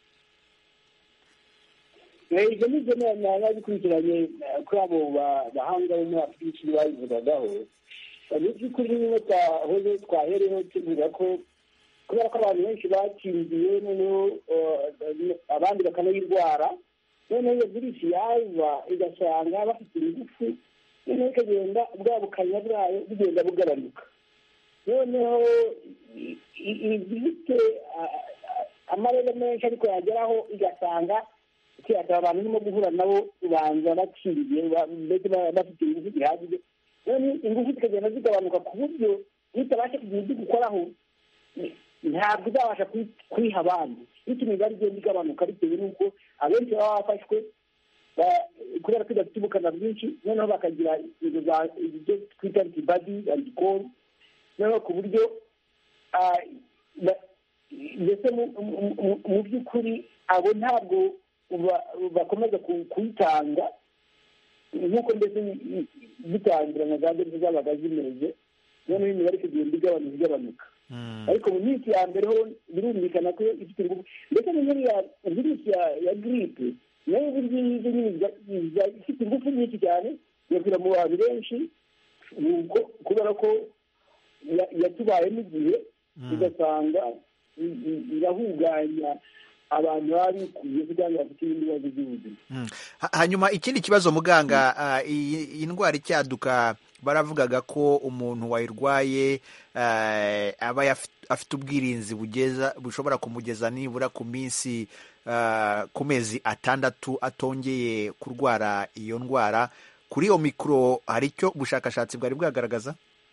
ibyo ni byo nabikurikiranye kuri abo bahanga bo muri Afurika babivugagaho. Mu by'ukuri niba twahoze twahereho tuvuga ko kubera ko abantu benshi bakingiye, noneho abandi bakanayirwara, noneho iyo virusi yaza igasanga bafite ingufu, noneho ikagenda bwa bukanya bwayo bugenda bugabanuka. noneho ifite amarebe menshi ariko yageraho igasanga kiyata abantu barimo guhura nabo ubanza bakingiye mbese bafite ingufu zihagije, noneho ingufu zikagenda zigabanuka ku buryo nitabasha kugira ibyo gukoraho ntabwo izabasha kwiha abandi, bityo imibare igenda igabanuka bitewe n'uko abenshi baba bafashwe kubera ko idafite ubukana bwinshi, noneho bakagira ibyo twita antibody antikoro, noneho ku buryo mbese mu by'ukuri abo ntabwo bakomeza kuyitanga nk'uko mbese gitangira na za mbere zabaga zimeze, noneho imibare ikagenda igabanuka igabanuka. ariko mu minsi ya mbere ho birumvikana ko ifite ingufu, ndetse n'inkuru ya virusi ya giripe nayo burya izo nyine ifite ingufu nyinshi cyane, yakwira mu bantu benshi kubera ko yatubayemo igihe ugasanga irahunganya abantu baba bikuye kugira ngo bafite ibindi bibazo by'ubuzima. Hanyuma ikindi kibazo muganga, iyi ndwara icyaduka baravugaga ko umuntu wayirwaye aba afite ubwirinzi bugeza bushobora kumugeza nibura ku minsi ku mezi atandatu atongeye kurwara iyo ndwara. Kuri iyo mikoro hari icyo ubushakashatsi bwari bwagaragaza?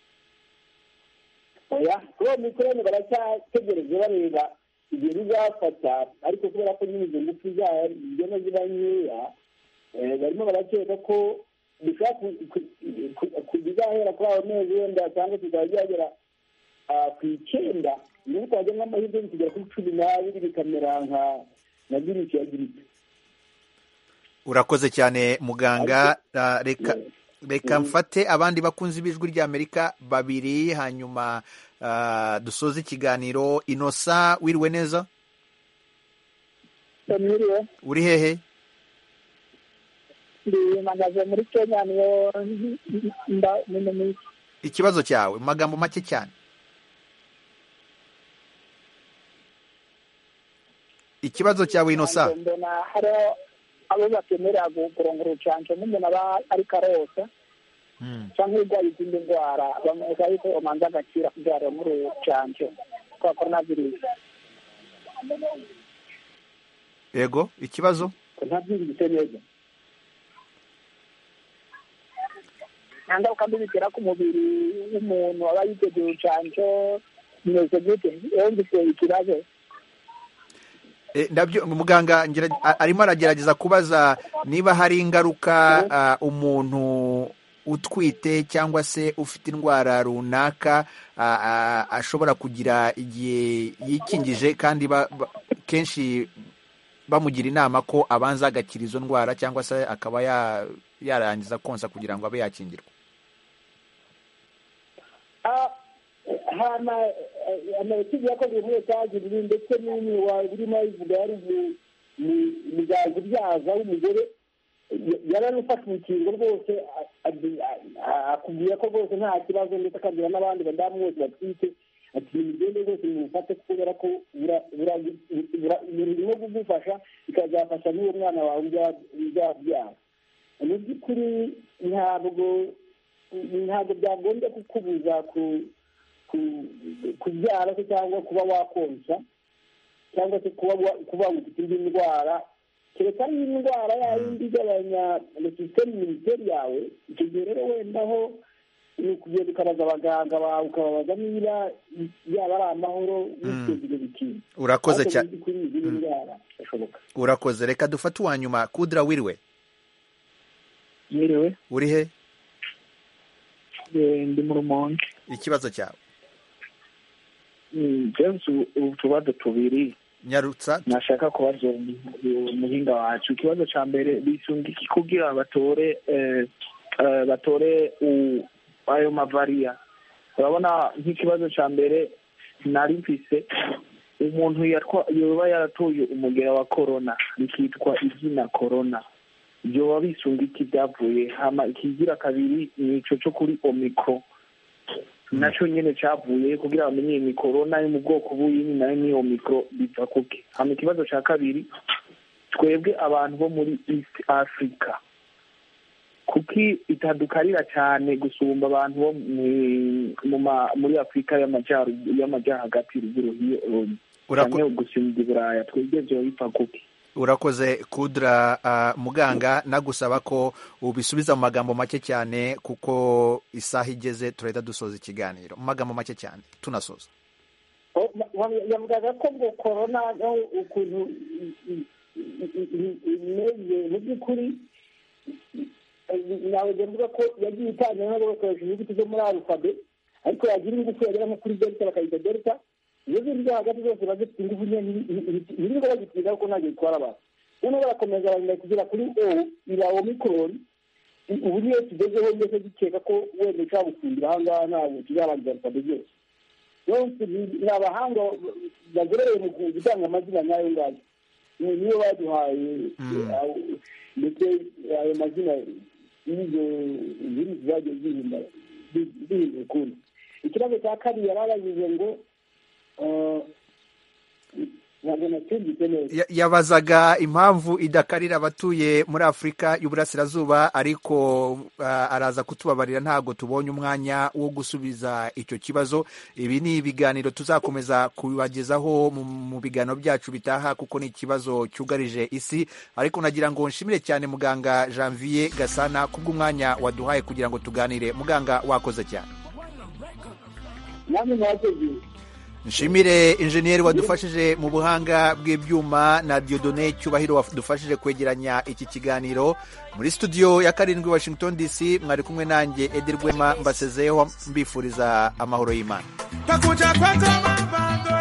oya kuri iyo mikoro baracyategereje bareba igihe bizafata, ariko kubera ko nyine izo ngufu zayo zigenda ziba nkeya, barimo barakeka ko bizahera kuri ayo mezi wenda cyangwa kizaba byagera ku icyenda, niba twajya nk'amahirwe kugera kuri cumi n'abiri bikamera nka virusi ya giripe. Urakoze cyane muganga. reka reka mfate abandi bakunzi b'ijwi ry'Amerika babiri, hanyuma dusoze ikiganiro. Inosa, wiriwe neza? Uri hehe? mpagaze muri Kenya. niyo ikibazo cyawe magambo make cyane. Ikibazo cyawe Inosa? mbona hariho abo bakenera kurongora urucanco n'umuntu aba ariko arosa cyangwa urwaye izindi ndwara, bamwereka yuko umanza agakira kugira ngo muri urucanco rwa coronavirus. yego ikibazo ntabyumvise neza nta ngaruka mbi bitera ku mubiri w'umuntu aba yiteguye urucanco bimeze gute yumvise ikibazo ndabyo muganga arimo aragerageza kubaza niba hari ingaruka umuntu utwite cyangwa se ufite indwara runaka ashobora kugira igihe yikingije kandi kenshi bamugira inama ko abanza agakira izo ndwara cyangwa se akaba yarangiza konsa kugira ngo abe yakingirwa. amakuru yakoze muri etagiri ndetse n'imwe birimo bivuga yari mu biganza byaza w'umugore yaranufata urukingo rwose akubwira ko rwose nta kibazo ndetse akabwira n'abandi badamu bose batwite ati imigende rwose mufate kubera ko birimo kugufasha bikazafasha n'uwo mwana wawe uzabyara. mu by'ukuri ntabwo ntabwo byagombye kukubuza kubyara se cyangwa kuba wakonsa cyangwa se kuba ufite indi ndwara kereka n'indwara yayindi igabanya sisiteme minisiteri yawe. icyo gihe rero wenda ho ni ukugenda ukabaza abaganga bawe ukababaza niba yaba ari amahoro witeze bikiri. urakoze cyane urakoze. reka dufate uwa nyuma. Kudra wiriwe Mwiriwe. uri he? ndi mu Rumonge. ikibazo cyawe? James utubazo tubiri nyarutsa nashaka kubaza umuhinga wacu. ikibazo cya mbere bisunga iki kugira batore batore ayo mavariya? urabona nk'ikibazo cya mbere nari mfise umuntu yoba yaratoye umugera wa korona bikitwa izina korona, byoba bisunga iki byavuye? hama ikigira kabiri ni ico cyo kuri omicron nacyo nyine cyavuye kugira bamenye ni korona yo mu bwoko buyini nayo ni omicron biva kuki. hama ikibazo cya kabiri twebwe abantu bo muri East Africa kuki itadukarira cyane gusumba abantu bo muri Afrika y'amajyaruguru hagati ruguru hiyo cyane gusumba Buraya twebwe byo biva kuki? urakoze Kudra. uh, muganga nagusaba ko ubisubiza mu magambo make cyane kuko isaha igeze turahita dusoza ikiganiro mu magambo make cyane tunasoza. yavugaga ko ngo korona ukuntu imeze mu by'ukuri nawe ndavuga ko yagiye itangira no gukoresha inyuguti zo muri alufabe ariko yagira ingufu yagera nko kuri delta bakayita delta. iyo ziri hagati zose bazifite ingufu nyinshi bazitwiza kuko ntabwo zitwara abantu. noneho barakomeza bagenda kugera kuri o ira omicron. ubu niyo tugezeho ndetse dukeka ko wenda icabukundira aha ngaha ntabwo tuzarangiza alufabe byose. ni abahanga bagororeye mu gutanga amazina nk'ayo ngayo niyo baduhaye ndetse ayo mazina y'izo virusi zagiye zihinda zihinda ukundi. ikibazo cya kabiri yarabajije ngo yabazaga impamvu idakarira abatuye muri Afurika y'Uburasirazuba ariko uh, araza kutubabarira ntago tubonye umwanya wo gusubiza icyo kibazo. ibi ni ibiganiro tuzakomeza kubagezaho mu, mu biganiro byacu bitaha kuko ni ikibazo cyugarije isi. ariko nagira ngo nshimire cyane muganga Janvier Gasana kubw'umwanya waduhaye kugira ngo tuganire. muganga wakoze cyane. nshimire injeniyeri wadufashije mu buhanga bw'ibyuma na Dieudonné Cyubahiro wadufashije kwegeranya iki kiganiro. muri studio ya karindwi Washington D C mwari kumwe nanjye Edi Rwema mbasezeyeho mbifuriza amahoro y'Imana.